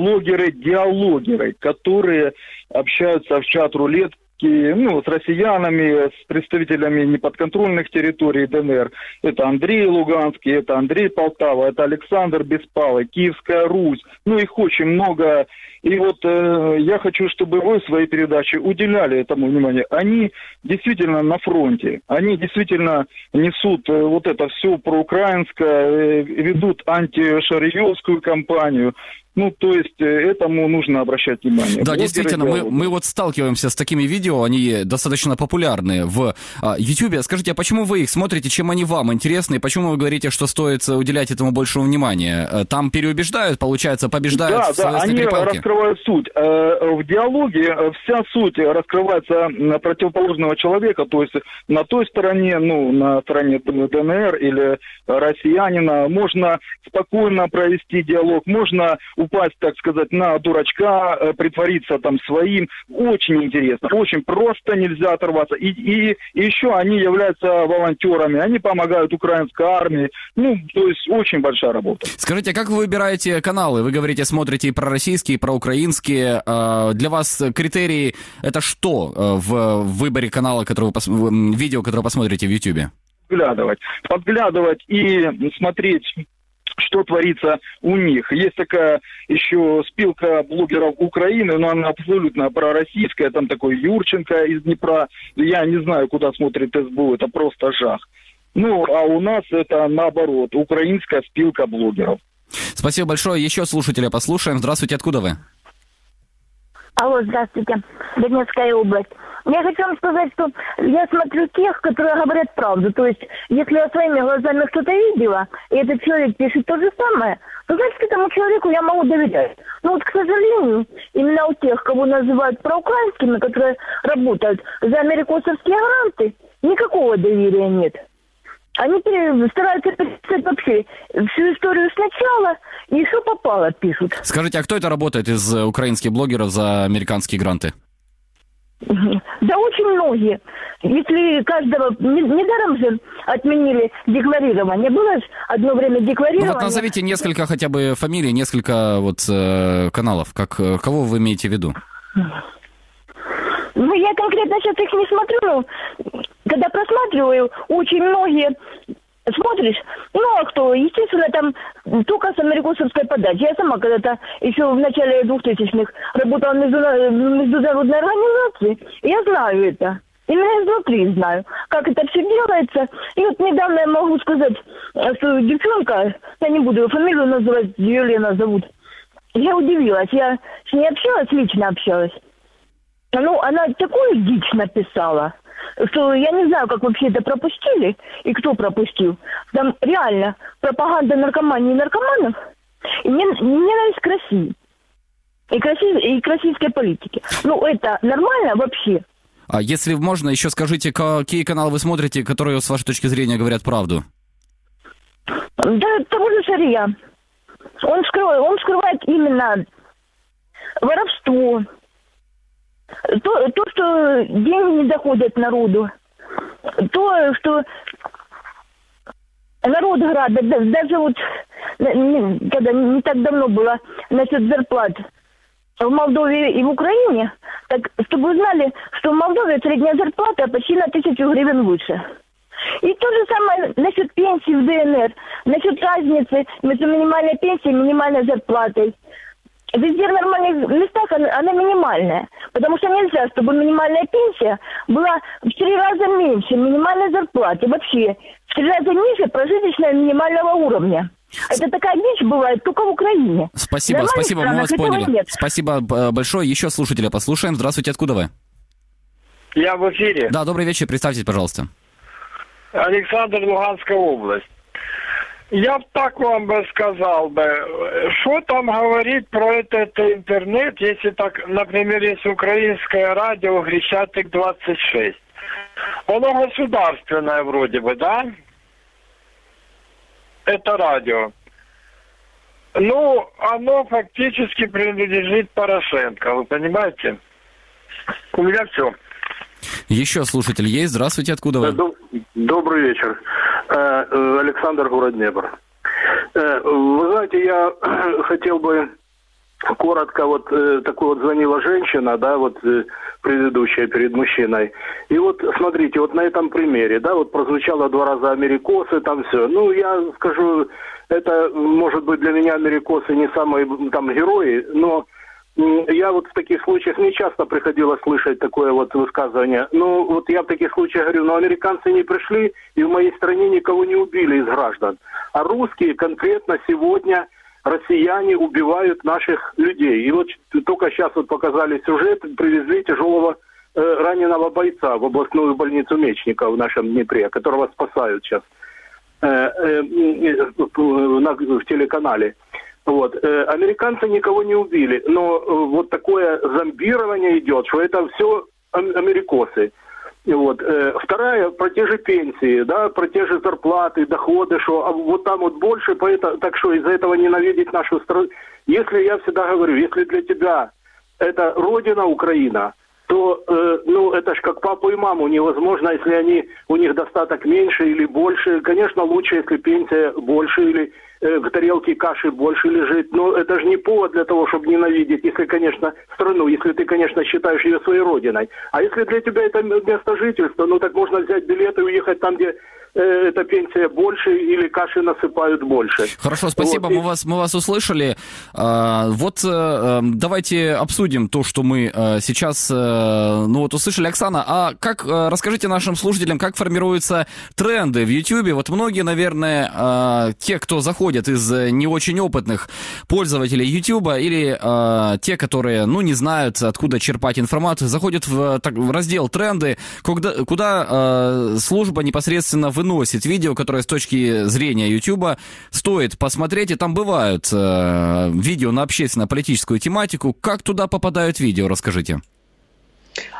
блогеры-диалогеры, которые общаются в чат-рулет, ну, с россиянами, с представителями неподконтрольных территорий ДНР. Это Андрей Луганский, это Андрей Полтава, это Александр Беспалый, Киевская Русь. Ну, их очень много. И вот э, я хочу, чтобы вы в своей передаче уделяли этому внимание. Они действительно на фронте. Они действительно несут э, вот это все проукраинское, э, ведут антишариевскую кампанию. Ну, то есть этому нужно обращать внимание. Да, Блогеры действительно, мы, мы вот сталкиваемся с такими видео, они достаточно популярны в а, YouTube. Скажите, а почему вы их смотрите, чем они вам интересны, и почему вы говорите, что стоит уделять этому больше внимания? Там переубеждают, получается, побеждают да, в словесной да, они перепалке? Раскрывают суть. В диалоге вся суть раскрывается на противоположного человека, то есть на той стороне, ну, на стороне ДНР или россиянина, можно спокойно провести диалог, можно упасть, так сказать, на дурачка, притвориться там своим. Очень интересно, очень просто, нельзя оторваться. И, и, и еще они являются волонтерами, они помогают украинской армии. Ну, то есть очень большая работа. Скажите, а как вы выбираете каналы? Вы говорите, смотрите и пророссийские, и проукраинские. Для вас критерии это что в выборе канала, который вы пос... видео, которое вы посмотрите в YouTube? Подглядывать. Подглядывать и смотреть, что творится у них. Есть такая еще спилка блогеров Украины, но она абсолютно пророссийская. Там такой Юрченко из Днепра. Я не знаю, куда смотрит СБУ. Это просто жах. Ну, а у нас это наоборот. Украинская спилка блогеров. Спасибо большое. Еще слушателя послушаем. Здравствуйте, откуда вы? Алло, здравствуйте. Донецкая область. Я хочу вам сказать, что я смотрю тех, которые говорят правду. То есть, если я своими глазами что-то видела, и этот человек пишет то же самое, то, значит, этому человеку я могу доверять. Но вот, к сожалению, именно у тех, кого называют проукраинскими, которые работают за америкосовские гранты, никакого доверия нет. Они стараются переписать вообще всю историю сначала, и что попало пишут. Скажите, а кто это работает из украинских блогеров за американские гранты? Да очень многие. Если каждого... Недаром же отменили декларирование. Было же одно время декларирование. Ну вот назовите несколько хотя бы фамилий, несколько вот э, каналов. Как, кого вы имеете в виду? Ну, я конкретно сейчас их не смотрю, но когда просматриваю, очень многие... Смотришь, ну а кто? Естественно, там только с америкосовской подачи. Я сама когда-то еще в начале двухтысячных работала в международной организации. Я знаю это. Именно изнутри знаю, как это все делается. И вот недавно я могу сказать, что девчонка, я не буду ее фамилию называть, ее Лена зовут. Я удивилась. Я с ней общалась, лично общалась. Ну, она такую дичь написала, что я не знаю, как вообще это пропустили и кто пропустил. Там реально пропаганда наркомании и наркоманов и ненависть к России и к, России, и к российской политике. Ну, это нормально вообще? А если можно, еще скажите, какие каналы вы смотрите, которые, с вашей точки зрения, говорят правду? Да, того же Шария. Он скрывает, он скрывает именно воровство. То, то, что деньги не доходят народу, то, что народ грабит, даже вот, когда не так давно было насчет зарплат в Молдове и в Украине, так, чтобы вы знали, что в Молдове средняя зарплата почти на тысячу гривен выше. И то же самое насчет пенсии в ДНР, насчет разницы между минимальной пенсией и минимальной зарплатой. Везде в нормальных местах она, она минимальная, потому что нельзя, чтобы минимальная пенсия была в три раза меньше минимальной зарплаты, вообще в три раза ниже прожиточного минимального уровня. Это такая дичь бывает только в Украине. Спасибо, Нормальных спасибо, мы вас поняли. Нет. Спасибо большое. Еще слушателя послушаем. Здравствуйте, откуда вы? Я в эфире. Да, добрый вечер, представьтесь, пожалуйста. Александр, Луганская область. Я б так вам бы сказал бы, что там говорить про этот интернет, если так, например, есть украинское радио Грещатик двадцать шесть. Оно государственное вроде бы, да? Это радио. Ну, оно фактически принадлежит Порошенко, вы понимаете? У меня все. Еще слушатель есть. Здравствуйте, откуда вы? Добрый вечер. Александр, город Днепр. Вы знаете, я хотел бы коротко, вот такой вот звонила женщина, да, вот предыдущая перед мужчиной. И вот смотрите, вот на этом примере, да, вот прозвучало два раза америкосы, там все. Ну, я скажу, это, может быть, для меня америкосы не самые там герои, но я вот в таких случаях не часто приходилось слышать такое вот высказывание. Ну, вот я в таких случаях говорю, ну, американцы не пришли и в моей стране никого не убили из граждан. А русские конкретно сегодня, россияне, убивают наших людей. И вот только сейчас вот показали сюжет, привезли тяжелого э, раненого бойца в областную больницу Мечника в нашем Днепре, которого спасают сейчас э, э, э, на, в телеканале. Вот. Э, американцы никого не убили, но э, вот такое зомбирование идет, что это все америкосы. Вот. Э, вторая, про те же пенсии, да, про те же зарплаты, доходы, что а вот там вот больше, поэтому, так что из-за этого ненавидеть нашу страну. Если, я всегда говорю, если для тебя это родина Украина, то, э, ну, это ж как папу и маму невозможно, если они, у них достаток меньше или больше. Конечно, лучше, если пенсия больше или э, в тарелке каши больше лежит. Но это же не повод для того, чтобы ненавидеть, если, конечно, страну, если ты, конечно, считаешь ее своей родиной. А если для тебя это место жительства, ну, так можно взять билет и уехать там, где э, эта пенсия больше или каши насыпают больше. Хорошо, спасибо, вот. мы, вас, мы вас услышали. А, вот а, давайте обсудим то, что мы а, сейчас... А, ну вот услышали. Оксана, а как, расскажите нашим слушателям, как формируются тренды в Ютьюбе? Вот многие, наверное, те, кто заходят из не очень опытных пользователей Ютьюба или те, которые, ну, не знают, откуда черпать информацию, заходят в, так, в раздел «Тренды», куда, куда служба непосредственно выносит видео, которое с точки зрения Ютьюба стоит посмотреть, и там бывают видео на общественно-политическую тематику. Как туда попадают видео, расскажите.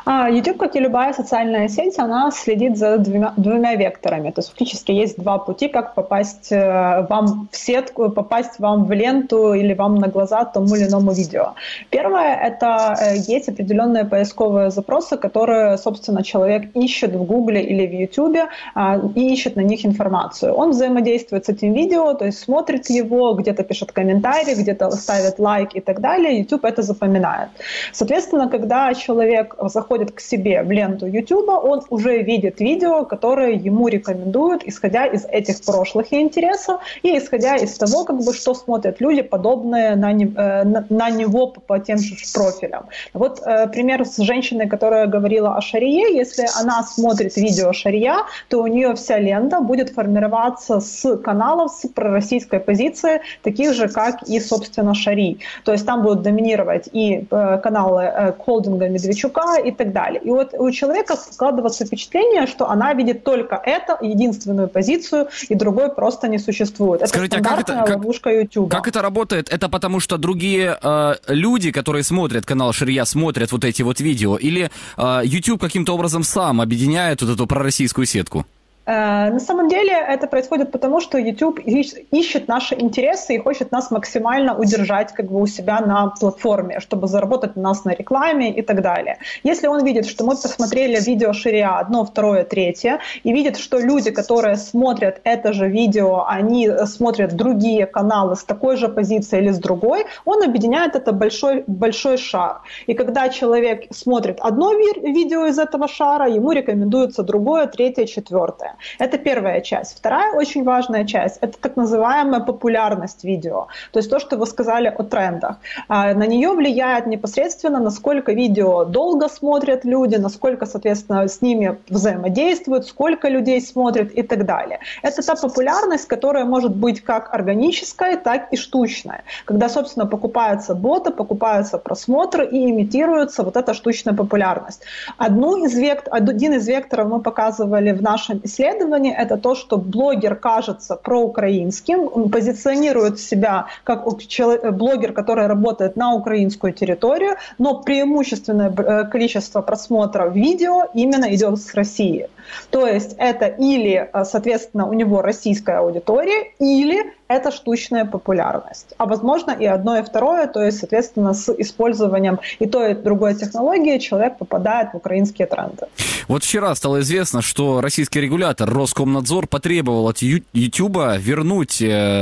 YouTube, как и любая социальная сеть, она следит за двумя, двумя векторами. То есть фактически есть два пути, как попасть вам в сетку, попасть вам в ленту или вам на глаза тому или иному видео. Первое – это есть определенные поисковые запросы, которые, собственно, человек ищет в Гугле или в Ютубе и ищет на них информацию. Он взаимодействует с этим видео, то есть смотрит его, где-то пишет комментарий, где-то ставит лайк и так далее. YouTube это запоминает. Соответственно, когда человек заходит к себе в ленту YouTube, он уже видит видео, которые ему рекомендуют, исходя из этих прошлых интересов и исходя из того, как бы, что смотрят люди, подобные на, не, на, на него по, по тем же профилям. Вот э, пример с женщиной, которая говорила о шарие. Если она смотрит видео шария, то у нее вся лента будет формироваться с каналов с пророссийской позицией, таких же, как и, собственно, шари. То есть там будут доминировать и э, каналы э, холдинга Медведчука и так далее. И вот у человека складывается впечатление, что она видит только это, единственную позицию, и другой просто не существует. Это Скажите, стандартная а как это, ловушка YouTube. Как это работает? Это потому, что другие э, люди, которые смотрят канал Шария, смотрят вот эти вот видео, или э, YouTube каким-то образом сам объединяет вот эту пророссийскую сетку? На самом деле это происходит потому, что YouTube ищет наши интересы и хочет нас максимально удержать как бы у себя на платформе, чтобы заработать на нас на рекламе и так далее. Если он видит, что мы посмотрели видео Шария одно, второе, третье, и видит, что люди, которые смотрят это же видео, они смотрят другие каналы с такой же позицией или с другой, он объединяет это большой, большой шар. И когда человек смотрит одно видео из этого шара, ему рекомендуется другое, третье, четвертое. Это первая часть. Вторая очень важная часть – это так называемая популярность видео. То есть то, что вы сказали о трендах. На нее влияет непосредственно, насколько видео долго смотрят люди, насколько, соответственно, с ними взаимодействуют, сколько людей смотрят и так далее. Это та популярность, которая может быть как органическая, так и штучная. Когда, собственно, покупаются боты, покупаются просмотры и имитируется вот эта штучная популярность. Одну из вект... Один из векторов мы показывали в нашем исследовании, это то, что блогер кажется проукраинским, он позиционирует себя как блогер, который работает на украинскую территорию, но преимущественное количество просмотров видео именно идет с России. То есть это или, соответственно, у него российская аудитория, или это штучная популярность. А возможно и одно, и второе, то есть, соответственно, с использованием и той, и другой технологии человек попадает в украинские тренды. Вот вчера стало известно, что российский регулятор Роскомнадзор потребовал от Ютуба вернуть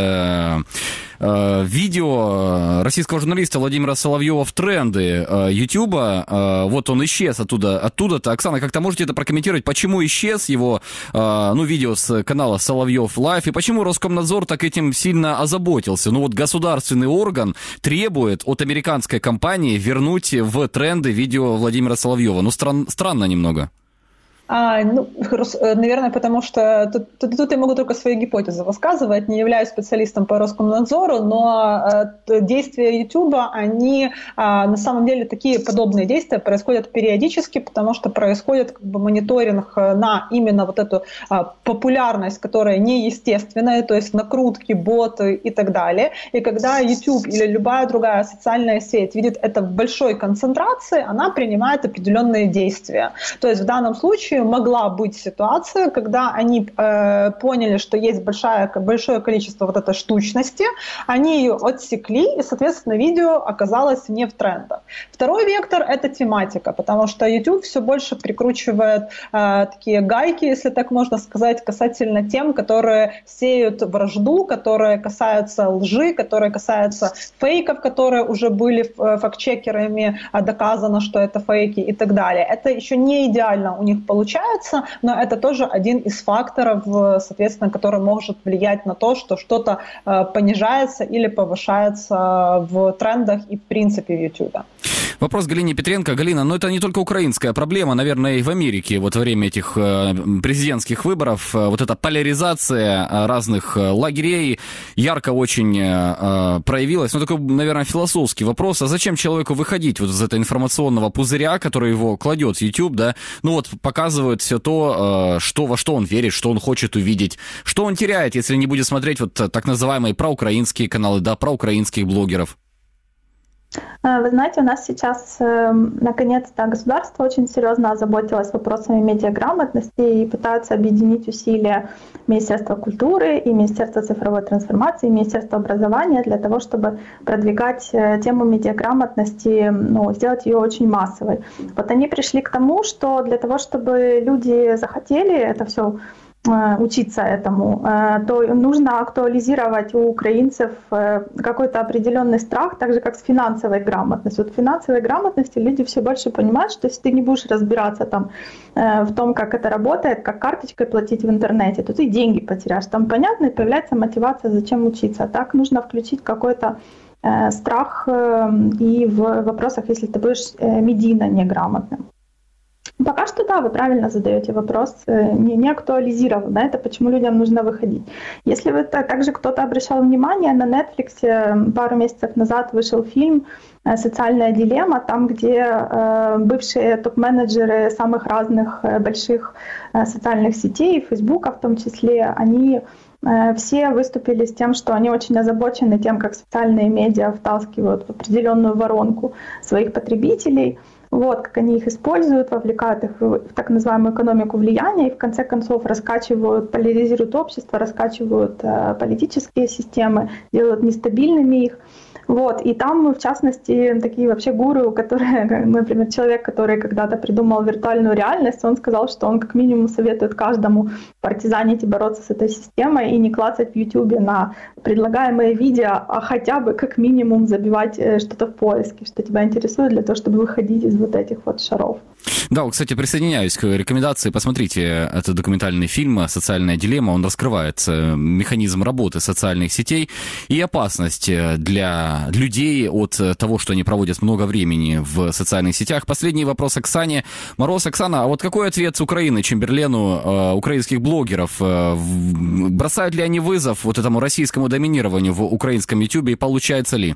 э, э, видео российского журналиста Владимира Соловьева в тренды Ютуба. Э, вот он исчез оттуда, оттуда-то. Оксана, как-то можете это прокомментировать? Почему исчез его э, ну, видео с канала Соловьев Лайв? И почему Роскомнадзор так этим сильно озаботился? Ну вот государственный орган требует от американской компании вернуть в тренды видео Владимира Соловьева. Ну, стран, странно немного. А, ну, наверное, потому что тут, тут, тут я могу только свои гипотезы высказывать, не являюсь специалистом по Роскомнадзору, но э, действия YouTube, они э, на самом деле такие подобные действия происходят периодически, потому что происходит как бы мониторинг на именно вот эту э, популярность, которая неестественная, то есть накрутки, боты и так далее. И когда YouTube или любая другая социальная сеть видит это в большой концентрации, она принимает определенные действия. То есть в данном случае могла быть ситуация, когда они э, поняли, что есть большая, большое количество вот этой штучности, они ее отсекли, и, соответственно, видео оказалось не в трендах. Второй вектор – это тематика, потому что YouTube все больше прикручивает э, такие гайки, если так можно сказать, касательно тем, которые сеют вражду, которые касаются лжи, которые касаются фейков, которые уже были фактчекерами, доказано, что это фейки и так далее. Это еще не идеально у них получается, но это тоже один из факторов, соответственно, который может влиять на то, что что-то понижается или повышается в трендах и в принципе в YouTube. Вопрос Галине Петренко. Галина, но это не только украинская проблема, наверное, и в Америке вот во время этих президентских выборов вот эта поляризация разных лагерей ярко очень проявилась. Ну, такой, наверное, философский вопрос. А зачем человеку выходить вот из этого информационного пузыря, который его кладет YouTube, да? Ну вот показывают все то, что, во что он верит, что он хочет увидеть. Что он теряет, если не будет смотреть вот так называемые проукраинские каналы, да, проукраинских блогеров? Вы знаете, у нас сейчас, наконец-то, государство очень серьезно озаботилось вопросами медиаграмотности и пытаются объединить усилия Министерства культуры и Министерства цифровой трансформации, и Министерства образования для того, чтобы продвигать тему медиаграмотности, ну, сделать ее очень массовой. Вот они пришли к тому, что для того, чтобы люди захотели это все учиться этому, то нужно актуализировать у украинцев какой-то определенный страх, так же как с финансовой грамотностью. Вот в финансовой грамотности люди все больше понимают, что если ты не будешь разбираться там в том, как это работает, как карточкой платить в интернете, то ты деньги потеряешь. Там понятно, и появляется мотивация, зачем учиться. Так нужно включить какой-то страх и в вопросах, если ты будешь медийно неграмотным. Пока что, да, вы правильно задаете вопрос, не, не актуализирован, да, это почему людям нужно выходить. Если вы также кто-то обращал внимание, на Netflix пару месяцев назад вышел фильм «Социальная дилемма», там, где э, бывшие топ-менеджеры самых разных больших э, социальных сетей, Фейсбука в том числе, они э, все выступили с тем, что они очень озабочены тем, как социальные медиа втаскивают в определенную воронку своих потребителей, вот, как они их используют, вовлекают их в так называемую экономику влияния и в конце концов раскачивают, поляризируют общество, раскачивают э, политические системы, делают нестабильными их. Вот. И там, в частности, такие вообще гуру, которые, например, человек, который когда-то придумал виртуальную реальность, он сказал, что он как минимум советует каждому партизанить и бороться с этой системой и не клацать в Ютубе на предлагаемые видео, а хотя бы как минимум забивать что-то в поиске, что тебя интересует, для того, чтобы выходить из вот этих вот шаров. Да, кстати, присоединяюсь к рекомендации. Посмотрите, это документальный фильм «Социальная дилемма». Он раскрывает механизм работы социальных сетей и опасность для людей от того, что они проводят много времени в социальных сетях. Последний вопрос Оксане Мороз. Оксана, а вот какой ответ с Украины Чемберлену э, украинских блогеров? Э, бросают ли они вызов вот этому российскому доминированию в украинском Ютубе и получается ли?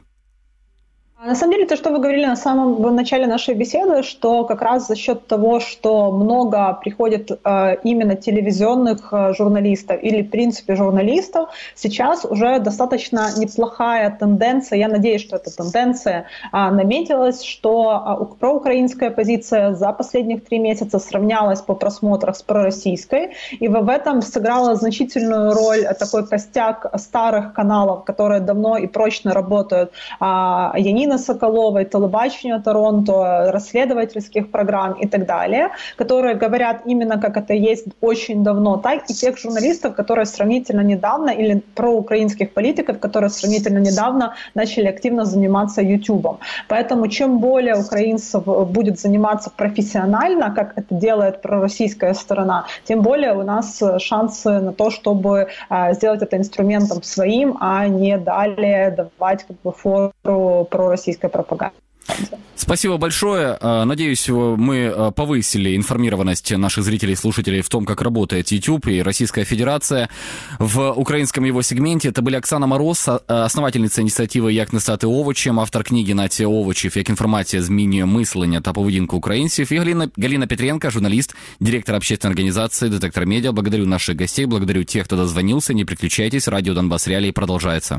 На самом деле, то, что вы говорили на самом начале нашей беседы, что как раз за счет того, что много приходит э, именно телевизионных э, журналистов или, в принципе, журналистов, сейчас уже достаточно неплохая тенденция, я надеюсь, что эта тенденция э, наметилась, что э, проукраинская позиция за последних три месяца сравнялась по просмотрах с пророссийской, и в этом сыграла значительную роль такой костяк старых каналов, которые давно и прочно работают. Э, Янина Соколовой, телебачению Торонто, расследовательских программ и так далее, которые говорят именно как это есть очень давно, так и тех журналистов, которые сравнительно недавно, или проукраинских политиков, которые сравнительно недавно начали активно заниматься Ютубом. Поэтому чем более украинцев будет заниматься профессионально, как это делает пророссийская сторона, тем более у нас шансы на то, чтобы сделать это инструментом своим, а не далее давать как бы фору пророссийской пропаганды. Спасибо большое. Надеюсь, мы повысили информированность наших зрителей и слушателей в том, как работает YouTube и Российская Федерация в украинском его сегменте. Это были Оксана Мороз, основательниця ініціативи «Як не стати овочем», автор книги «Нація овочів. Як інформація змінює мислення та поведінку українців», и Галина, Галина Петренко, журналист, директор общественной организации «Детектор Медиа». Благодарю наших гостей, благодарю тех, кто дозвонился. Не переключайтесь, радио «Донбасс Реалии» продолжается.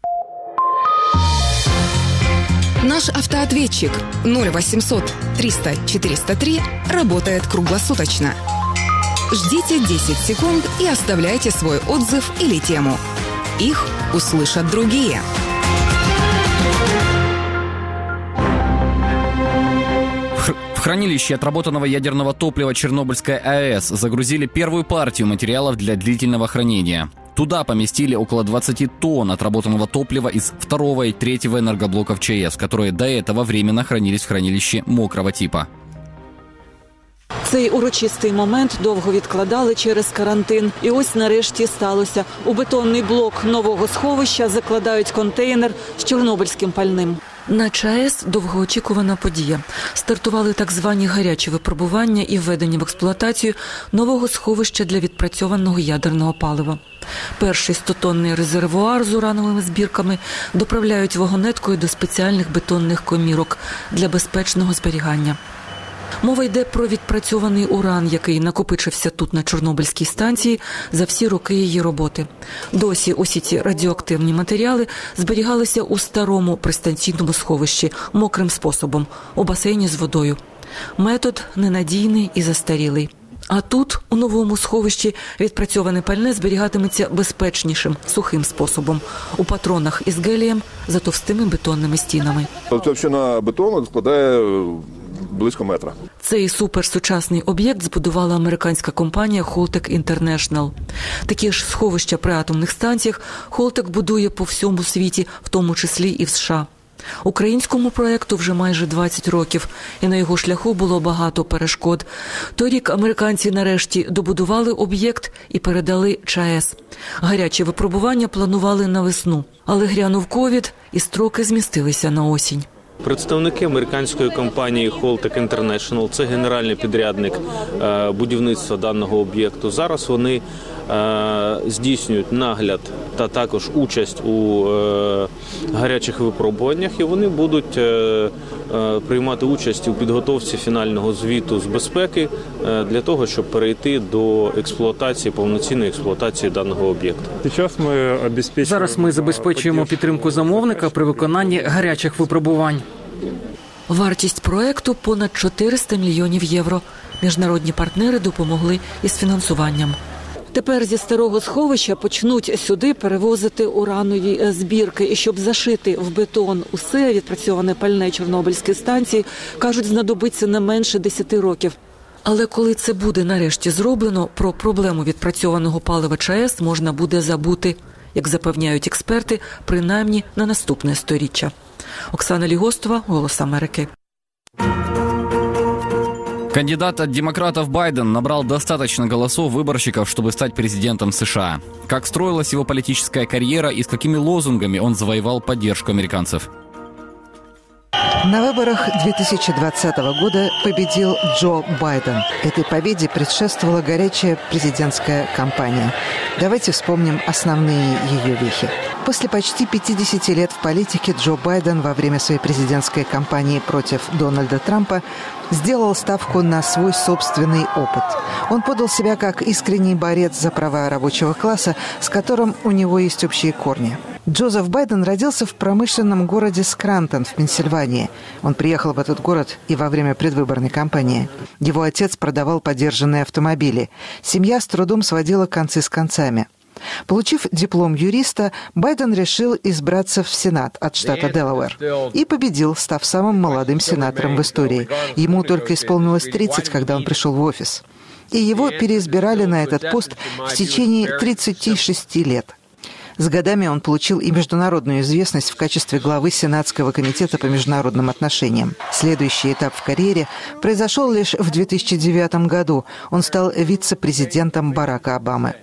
Наш автоответчик ноль восемьсот триста четыреста три работает круглосуточно. Ждите десять секунд и оставляйте свой отзыв или тему. Их услышат другие. В хранилище отработанного ядерного топлива Чернобыльской АЭС загрузили первую партию материалов для длительного хранения. Туда поместили около двадцати тонн отработанного топлива из второго и третьего энергоблоков ЧАЭС, которые до этого временно хранились в хранилищі мокрого типа. Цей урочистий момент довго відкладали через карантин. І ось нарешті сталося. У бетонний блок нового сховища закладають контейнер з чорнобильським пальним. На ЧАЕС довгоочікувана подія. Стартували так звані гарячі випробування і введення в експлуатацію нового сховища для відпрацьованого ядерного палива. Перший стотонний резервуар з урановими збірками доправляють вагонеткою до спеціальних бетонних комірок для безпечного зберігання. Мова йде про відпрацьований уран, який накопичився тут на Чорнобильській станції за всі роки її роботи. Досі усі ці радіоактивні матеріали зберігалися у старому пристанційному сховищі мокрим способом, у басейні з водою. Метод ненадійний і застарілий. А тут, у новому сховищі, відпрацьоване пальне зберігатиметься безпечнішим, сухим способом. У патронах із гелієм за товстими бетонними стінами. Товщина бетону складає близько метра. Цей суперсучасний об'єкт збудувала американська компанія Holtec International. Такі ж сховища при атомних станціях Holtec будує по всьому світі, в тому числі і в США. Українському проєкту вже майже двадцять років, і на його шляху було багато перешкод. Торік американці нарешті добудували об'єкт і передали ЧАЕС. Гарячі випробування планували на весну, але грянув ковід і строки змістилися на осінь. Представники американської компанії Holtec International, це генеральний підрядник будівництва даного об'єкту. Зараз вони здійснюють нагляд та також участь у гарячих випробуваннях, і вони будуть приймати участь у підготовці фінального звіту з безпеки для того, щоб перейти до експлуатації, повноцінної експлуатації даного об'єкту. Зараз ми забезпечуємо підтримку замовника при виконанні гарячих випробувань. Вартість проєкту – понад чотириста мільйонів євро. Міжнародні партнери допомогли із фінансуванням. Тепер зі старого сховища почнуть сюди перевозити уранові збірки. І щоб зашити в бетон усе відпрацьоване пальне Чорнобильської станції, кажуть, знадобиться не менше десяти років. Але коли це буде нарешті зроблено, про проблему відпрацьованого палива ЧАЕС можна буде забути, як запевняють експерти, принаймні на наступне сторіччя. Оксана Лігостова, «Голос Америки». Кандидат от демократов Байден набрал достаточно голосов выборщиков, чтобы стать президентом США. Как строилась его политическая карьера и с какими лозунгами он завоевал поддержку американцев? На выборах две тысячи двадцатого года победил Джо Байден. Этой победе предшествовала горячая президентская кампания. Давайте вспомним основные ее вехи. После почти пятидесяти лет в политике Джо Байден во время своей президентской кампании против Дональда Трампа сделал ставку на свой собственный опыт. Он подал себя как искренний борец за права рабочего класса, с которым у него есть общие корни. Джозеф Байден родился в промышленном городе Скрантон в Пенсильвании. Он приехал в этот город и во время предвыборной кампании. Его отец продавал подержанные автомобили. Семья с трудом сводила концы с концами. Получив диплом юриста, Байден решил избраться в Сенат от штата Делавэр и победил, став самым молодым сенатором в истории. Ему только исполнилось тридцать, когда он пришел в офис. И его переизбирали на этот пост в течение тридцати шести лет. С годами он получил и международную известность в качестве главы Сенатского комитета по международным отношениям. Следующий этап в карьере произошел лишь в две тысячи девятом году. Он стал вице-президентом Барака Обамы.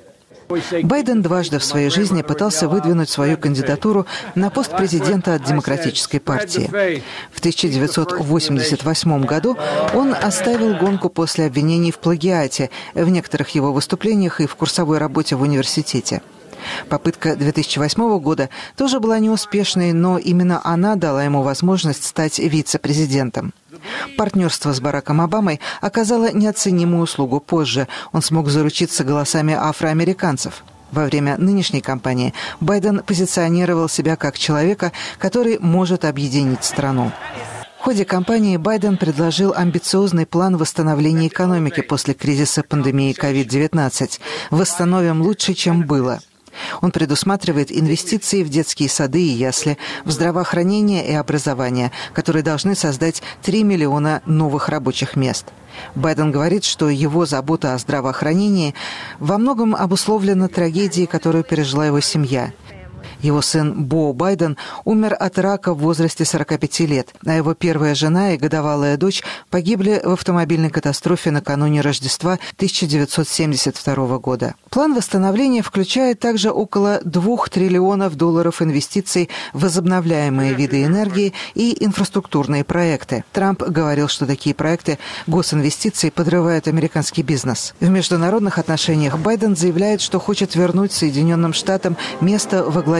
Байден дважды в своей жизни пытался выдвинуть свою кандидатуру на пост президента от Демократической партии. В тысяча девятьсот восемьдесят восьмом году он оставил гонку после обвинений в плагиате в некоторых его выступлениях и в курсовой работе в университете. Попытка две тысячи восьмого года тоже была неуспешной, но именно она дала ему возможность стать вице-президентом. Партнерство с Бараком Обамой оказало неоценимую услугу позже. Он смог заручиться голосами афроамериканцев. Во время нынешней кампании Байден позиционировал себя как человека, который может объединить страну. В ходе кампании Байден предложил амбициозный план восстановления экономики после кризиса пандемии ковид девятнадцать. «Восстановим лучше, чем было». Он предусматривает инвестиции в детские сады и ясли, в здравоохранение и образование, которые должны создать три миллиона новых рабочих мест. Байден говорит, что его забота о здравоохранении во многом обусловлена трагедией, которую пережила его семья. Его сын Бо Байден умер от рака в возрасте сорока пяти лет, а его первая жена и годовалая дочь погибли в автомобильной катастрофе накануне Рождества тысяча девятьсот семьдесят второго года. План восстановления включает также около двух триллионов долларов инвестиций в возобновляемые виды энергии и инфраструктурные проекты. Трамп говорил, что такие проекты госинвестиций подрывают американский бизнес. В международных отношениях Байден заявляет, что хочет вернуть Соединенным Штатам место во главе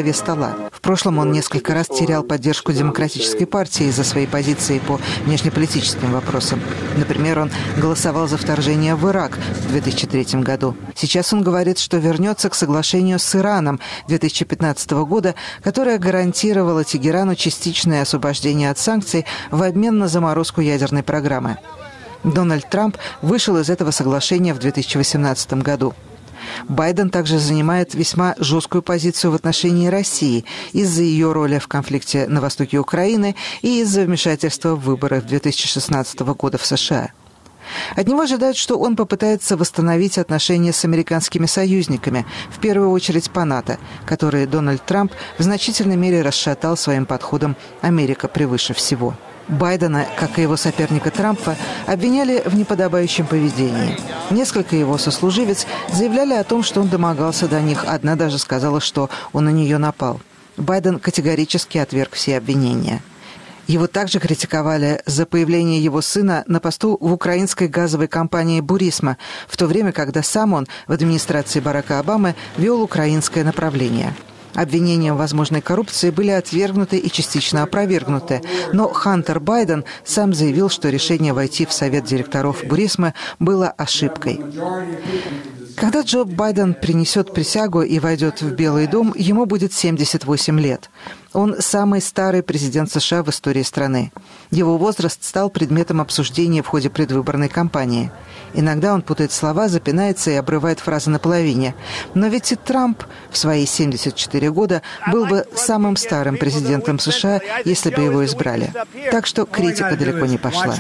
главе стола. В прошлом он несколько раз терял поддержку Демократической партии из-за своей позиции по внешнеполитическим вопросам. Например, он голосовал за вторжение в Ирак в две тысячи третьем году. Сейчас он говорит, что вернется к соглашению с Ираном две тысячи пятнадцатого года, которое гарантировало Тегерану частичное освобождение от санкций в обмен на заморозку ядерной программы. Дональд Трамп вышел из этого соглашения в две тысячи восемнадцатом году. Байден также занимает весьма жесткую позицию в отношении России из-за ее роли в конфликте на востоке Украины и из-за вмешательства в выборы две тысячи шестнадцатого года в США. От него ожидают, что он попытается восстановить отношения с американскими союзниками, в первую очередь по НАТО, которые Дональд Трамп в значительной мере расшатал своим подходом «Америка превыше всего». Байдена, как и его соперника Трампа, обвиняли в неподобающем поведении. Несколько его сослуживец заявляли о том, что он домогался до них. Одна даже сказала, что он на нее напал. Байден категорически отверг все обвинения. Его также критиковали за появление его сына на посту в украинской газовой компании «Бурисма», в то время, когда сам он в администрации Барака Обамы вел украинское направление. Обвинения в возможной коррупции были отвергнуты и частично опровергнуты, но Хантер Байден сам заявил, что решение войти в совет директоров Бурисмы было ошибкой. Когда Джо Байден принесет присягу и войдет в Белый дом, ему будет семьдесят восемь лет. Он самый старый президент США в истории страны. Его возраст стал предметом обсуждения в ходе предвыборной кампании. Иногда он путает слова, запинается и обрывает фразы наполовине. Но ведь и Трамп в свои семьдесят четыре года был бы самым старым президентом США, если бы его избрали. Так что критика далеко не пошла.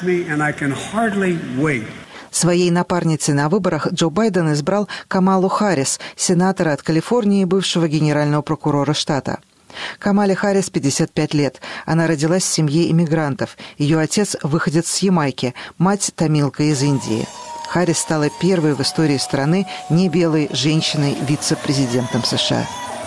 Своей напарницей на выборах Джо Байден избрал Камалу Харрис, сенатора от Калифорнии и бывшего генерального прокурора штата. Камале Харрис пятьдесят пять лет. Она родилась в семье иммигрантов. Ее отец – выходец с Ямайки, мать – тамилка из Индии. Харрис стала первой в истории страны небелой женщиной вице-президентом США.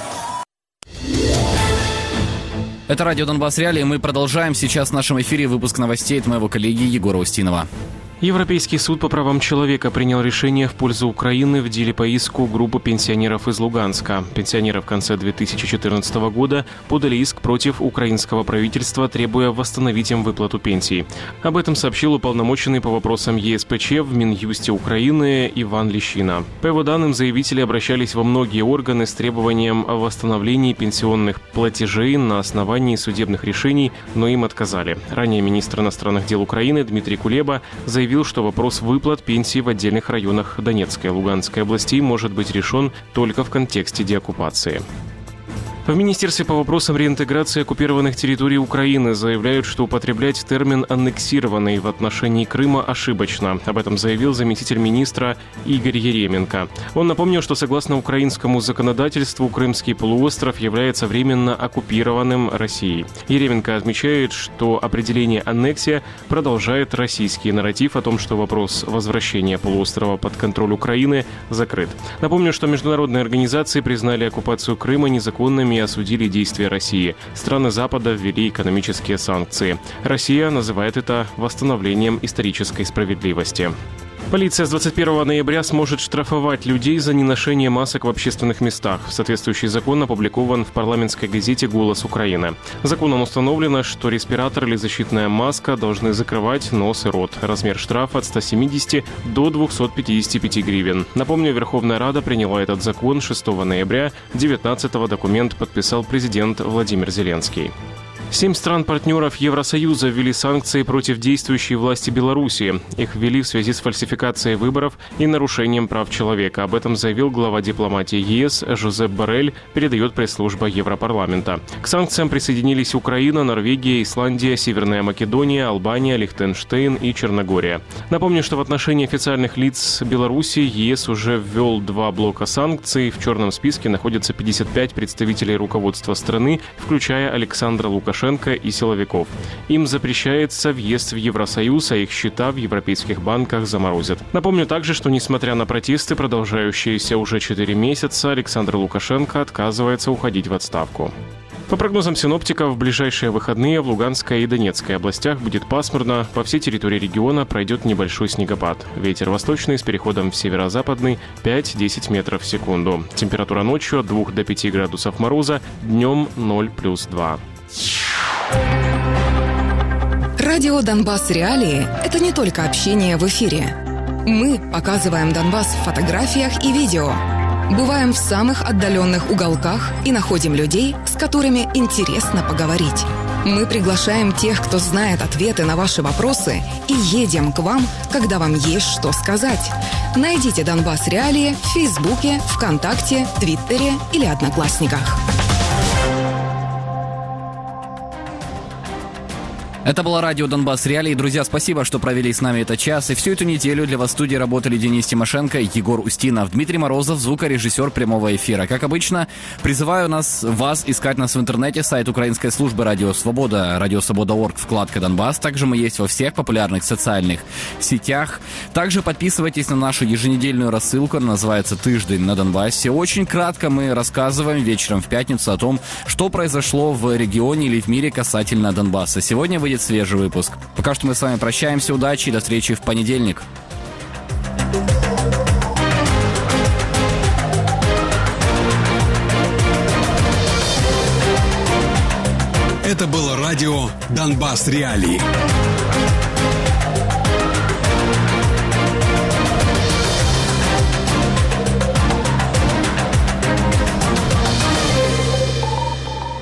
Это радио «Донбасс Реалии». Мы продолжаем. Сейчас в нашем эфире выпуск новостей от моего коллеги Егора Устинова. Европейский суд по правам человека принял решение в пользу Украины в деле по иску группы пенсионеров из Луганска. Пенсионеры в конце две тысячи четырнадцатого года подали иск против украинского правительства, требуя восстановить им выплату пенсий. Об этом сообщил уполномоченный по вопросам Е С П Ч в Минюсте Украины Иван Лещина. По его данным, заявители обращались во многие органы с требованием о восстановлении пенсионных платежей на основании судебных решений, но им отказали. Ранее министр иностранных дел Украины Дмитрий Кулеба заявил, что вопрос выплат пенсий в отдельных районах Донецкой и Луганской областей может быть решен только в контексте деоккупации. В Министерстве по вопросам реинтеграции оккупированных территорий Украины заявляют, что употреблять термин «аннексированный» в отношении Крыма ошибочно. Об этом заявил заместитель министра Игорь Еременко. Он напомнил, что согласно украинскому законодательству Крымский полуостров является временно оккупированным Россией. Еременко отмечает, что определение «аннексия» продолжает российский нарратив о том, что вопрос возвращения полуострова под контроль Украины закрыт. Напомню, что международные организации признали оккупацию Крыма незаконными и осудили действия России. Страны Запада ввели экономические санкции. Россия называет это восстановлением исторической справедливости. Полиция с двадцать первого ноября сможет штрафовать людей за неношение масок в общественных местах. Соответствующий закон опубликован в парламентской газете «Голос Украины». Законом установлено, что респиратор или защитная маска должны закрывать нос и рот. Размер штрафа от ста семидесяти до двухсот пятидесяти пяти гривен. Напомню, Верховная Рада приняла этот закон шестого ноября. девятнадцатого документ подписал президент Владимир Зеленский. Семь стран-партнеров Евросоюза ввели санкции против действующей власти Беларуси. Их ввели в связи с фальсификацией выборов и нарушением прав человека. Об этом заявил глава дипломатии Е С Жозеп Боррель, передает пресс-служба Европарламента. К санкциям присоединились Украина, Норвегия, Исландия, Северная Македония, Албания, Лихтенштейн и Черногория. Напомню, что в отношении официальных лиц Беларуси Е С уже ввел два блока санкций. В черном списке находятся пятьдесят пять представителей руководства страны, включая Александра Лукашенко и силовиков. Им запрещается въезд в Евросоюз, а их счета в европейских банках заморозят. Напомню также, что несмотря на протесты, продолжающиеся уже четыре месяца, Александр Лукашенко отказывается уходить в отставку. По прогнозам синоптиков, в ближайшие выходные в Луганской и Донецкой областях будет пасмурно. По всей территории региона пройдет небольшой снегопад. Ветер восточный с переходом в северо-западный пять-десять метров в секунду. Температура ночью от двух до пяти градусов мороза, днем ноль плюс два. Радио «Донбасс Реалии» — это не только общение в эфире. Мы показываем Донбасс в фотографиях и видео. Бываем в самых отдаленных уголках и находим людей, с которыми интересно поговорить. Мы приглашаем тех, кто знает ответы на ваши вопросы, и едем к вам, когда вам есть что сказать. Найдите «Донбасс Реалии» в Фейсбуке, ВКонтакте, Твиттере или Одноклассниках. Это было радио «Донбасс Реалии». Друзья, спасибо, что провели с нами этот час. И всю эту неделю для вас в студии работали Денис Тимошенко, Егор Устинов, Дмитрий Морозов, звукорежиссер прямого эфира. Как обычно, призываю нас, вас искать нас в интернете, сайт украинской службы «Радио Свобода», радио свобода точка орг, вкладка «Донбасс». Также мы есть во всех популярных социальных сетях. Также подписывайтесь на нашу еженедельную рассылку, она называется «Тыждень на Донбассе». Очень кратко мы рассказываем вечером в пятницу о том, что произошло в регионе или в мире касательно Донбасса. Сегодня вы свежий выпуск. Пока что мы с вами прощаемся. Удачи и до встречи в понедельник. Это было радио «Донбасс Реалии».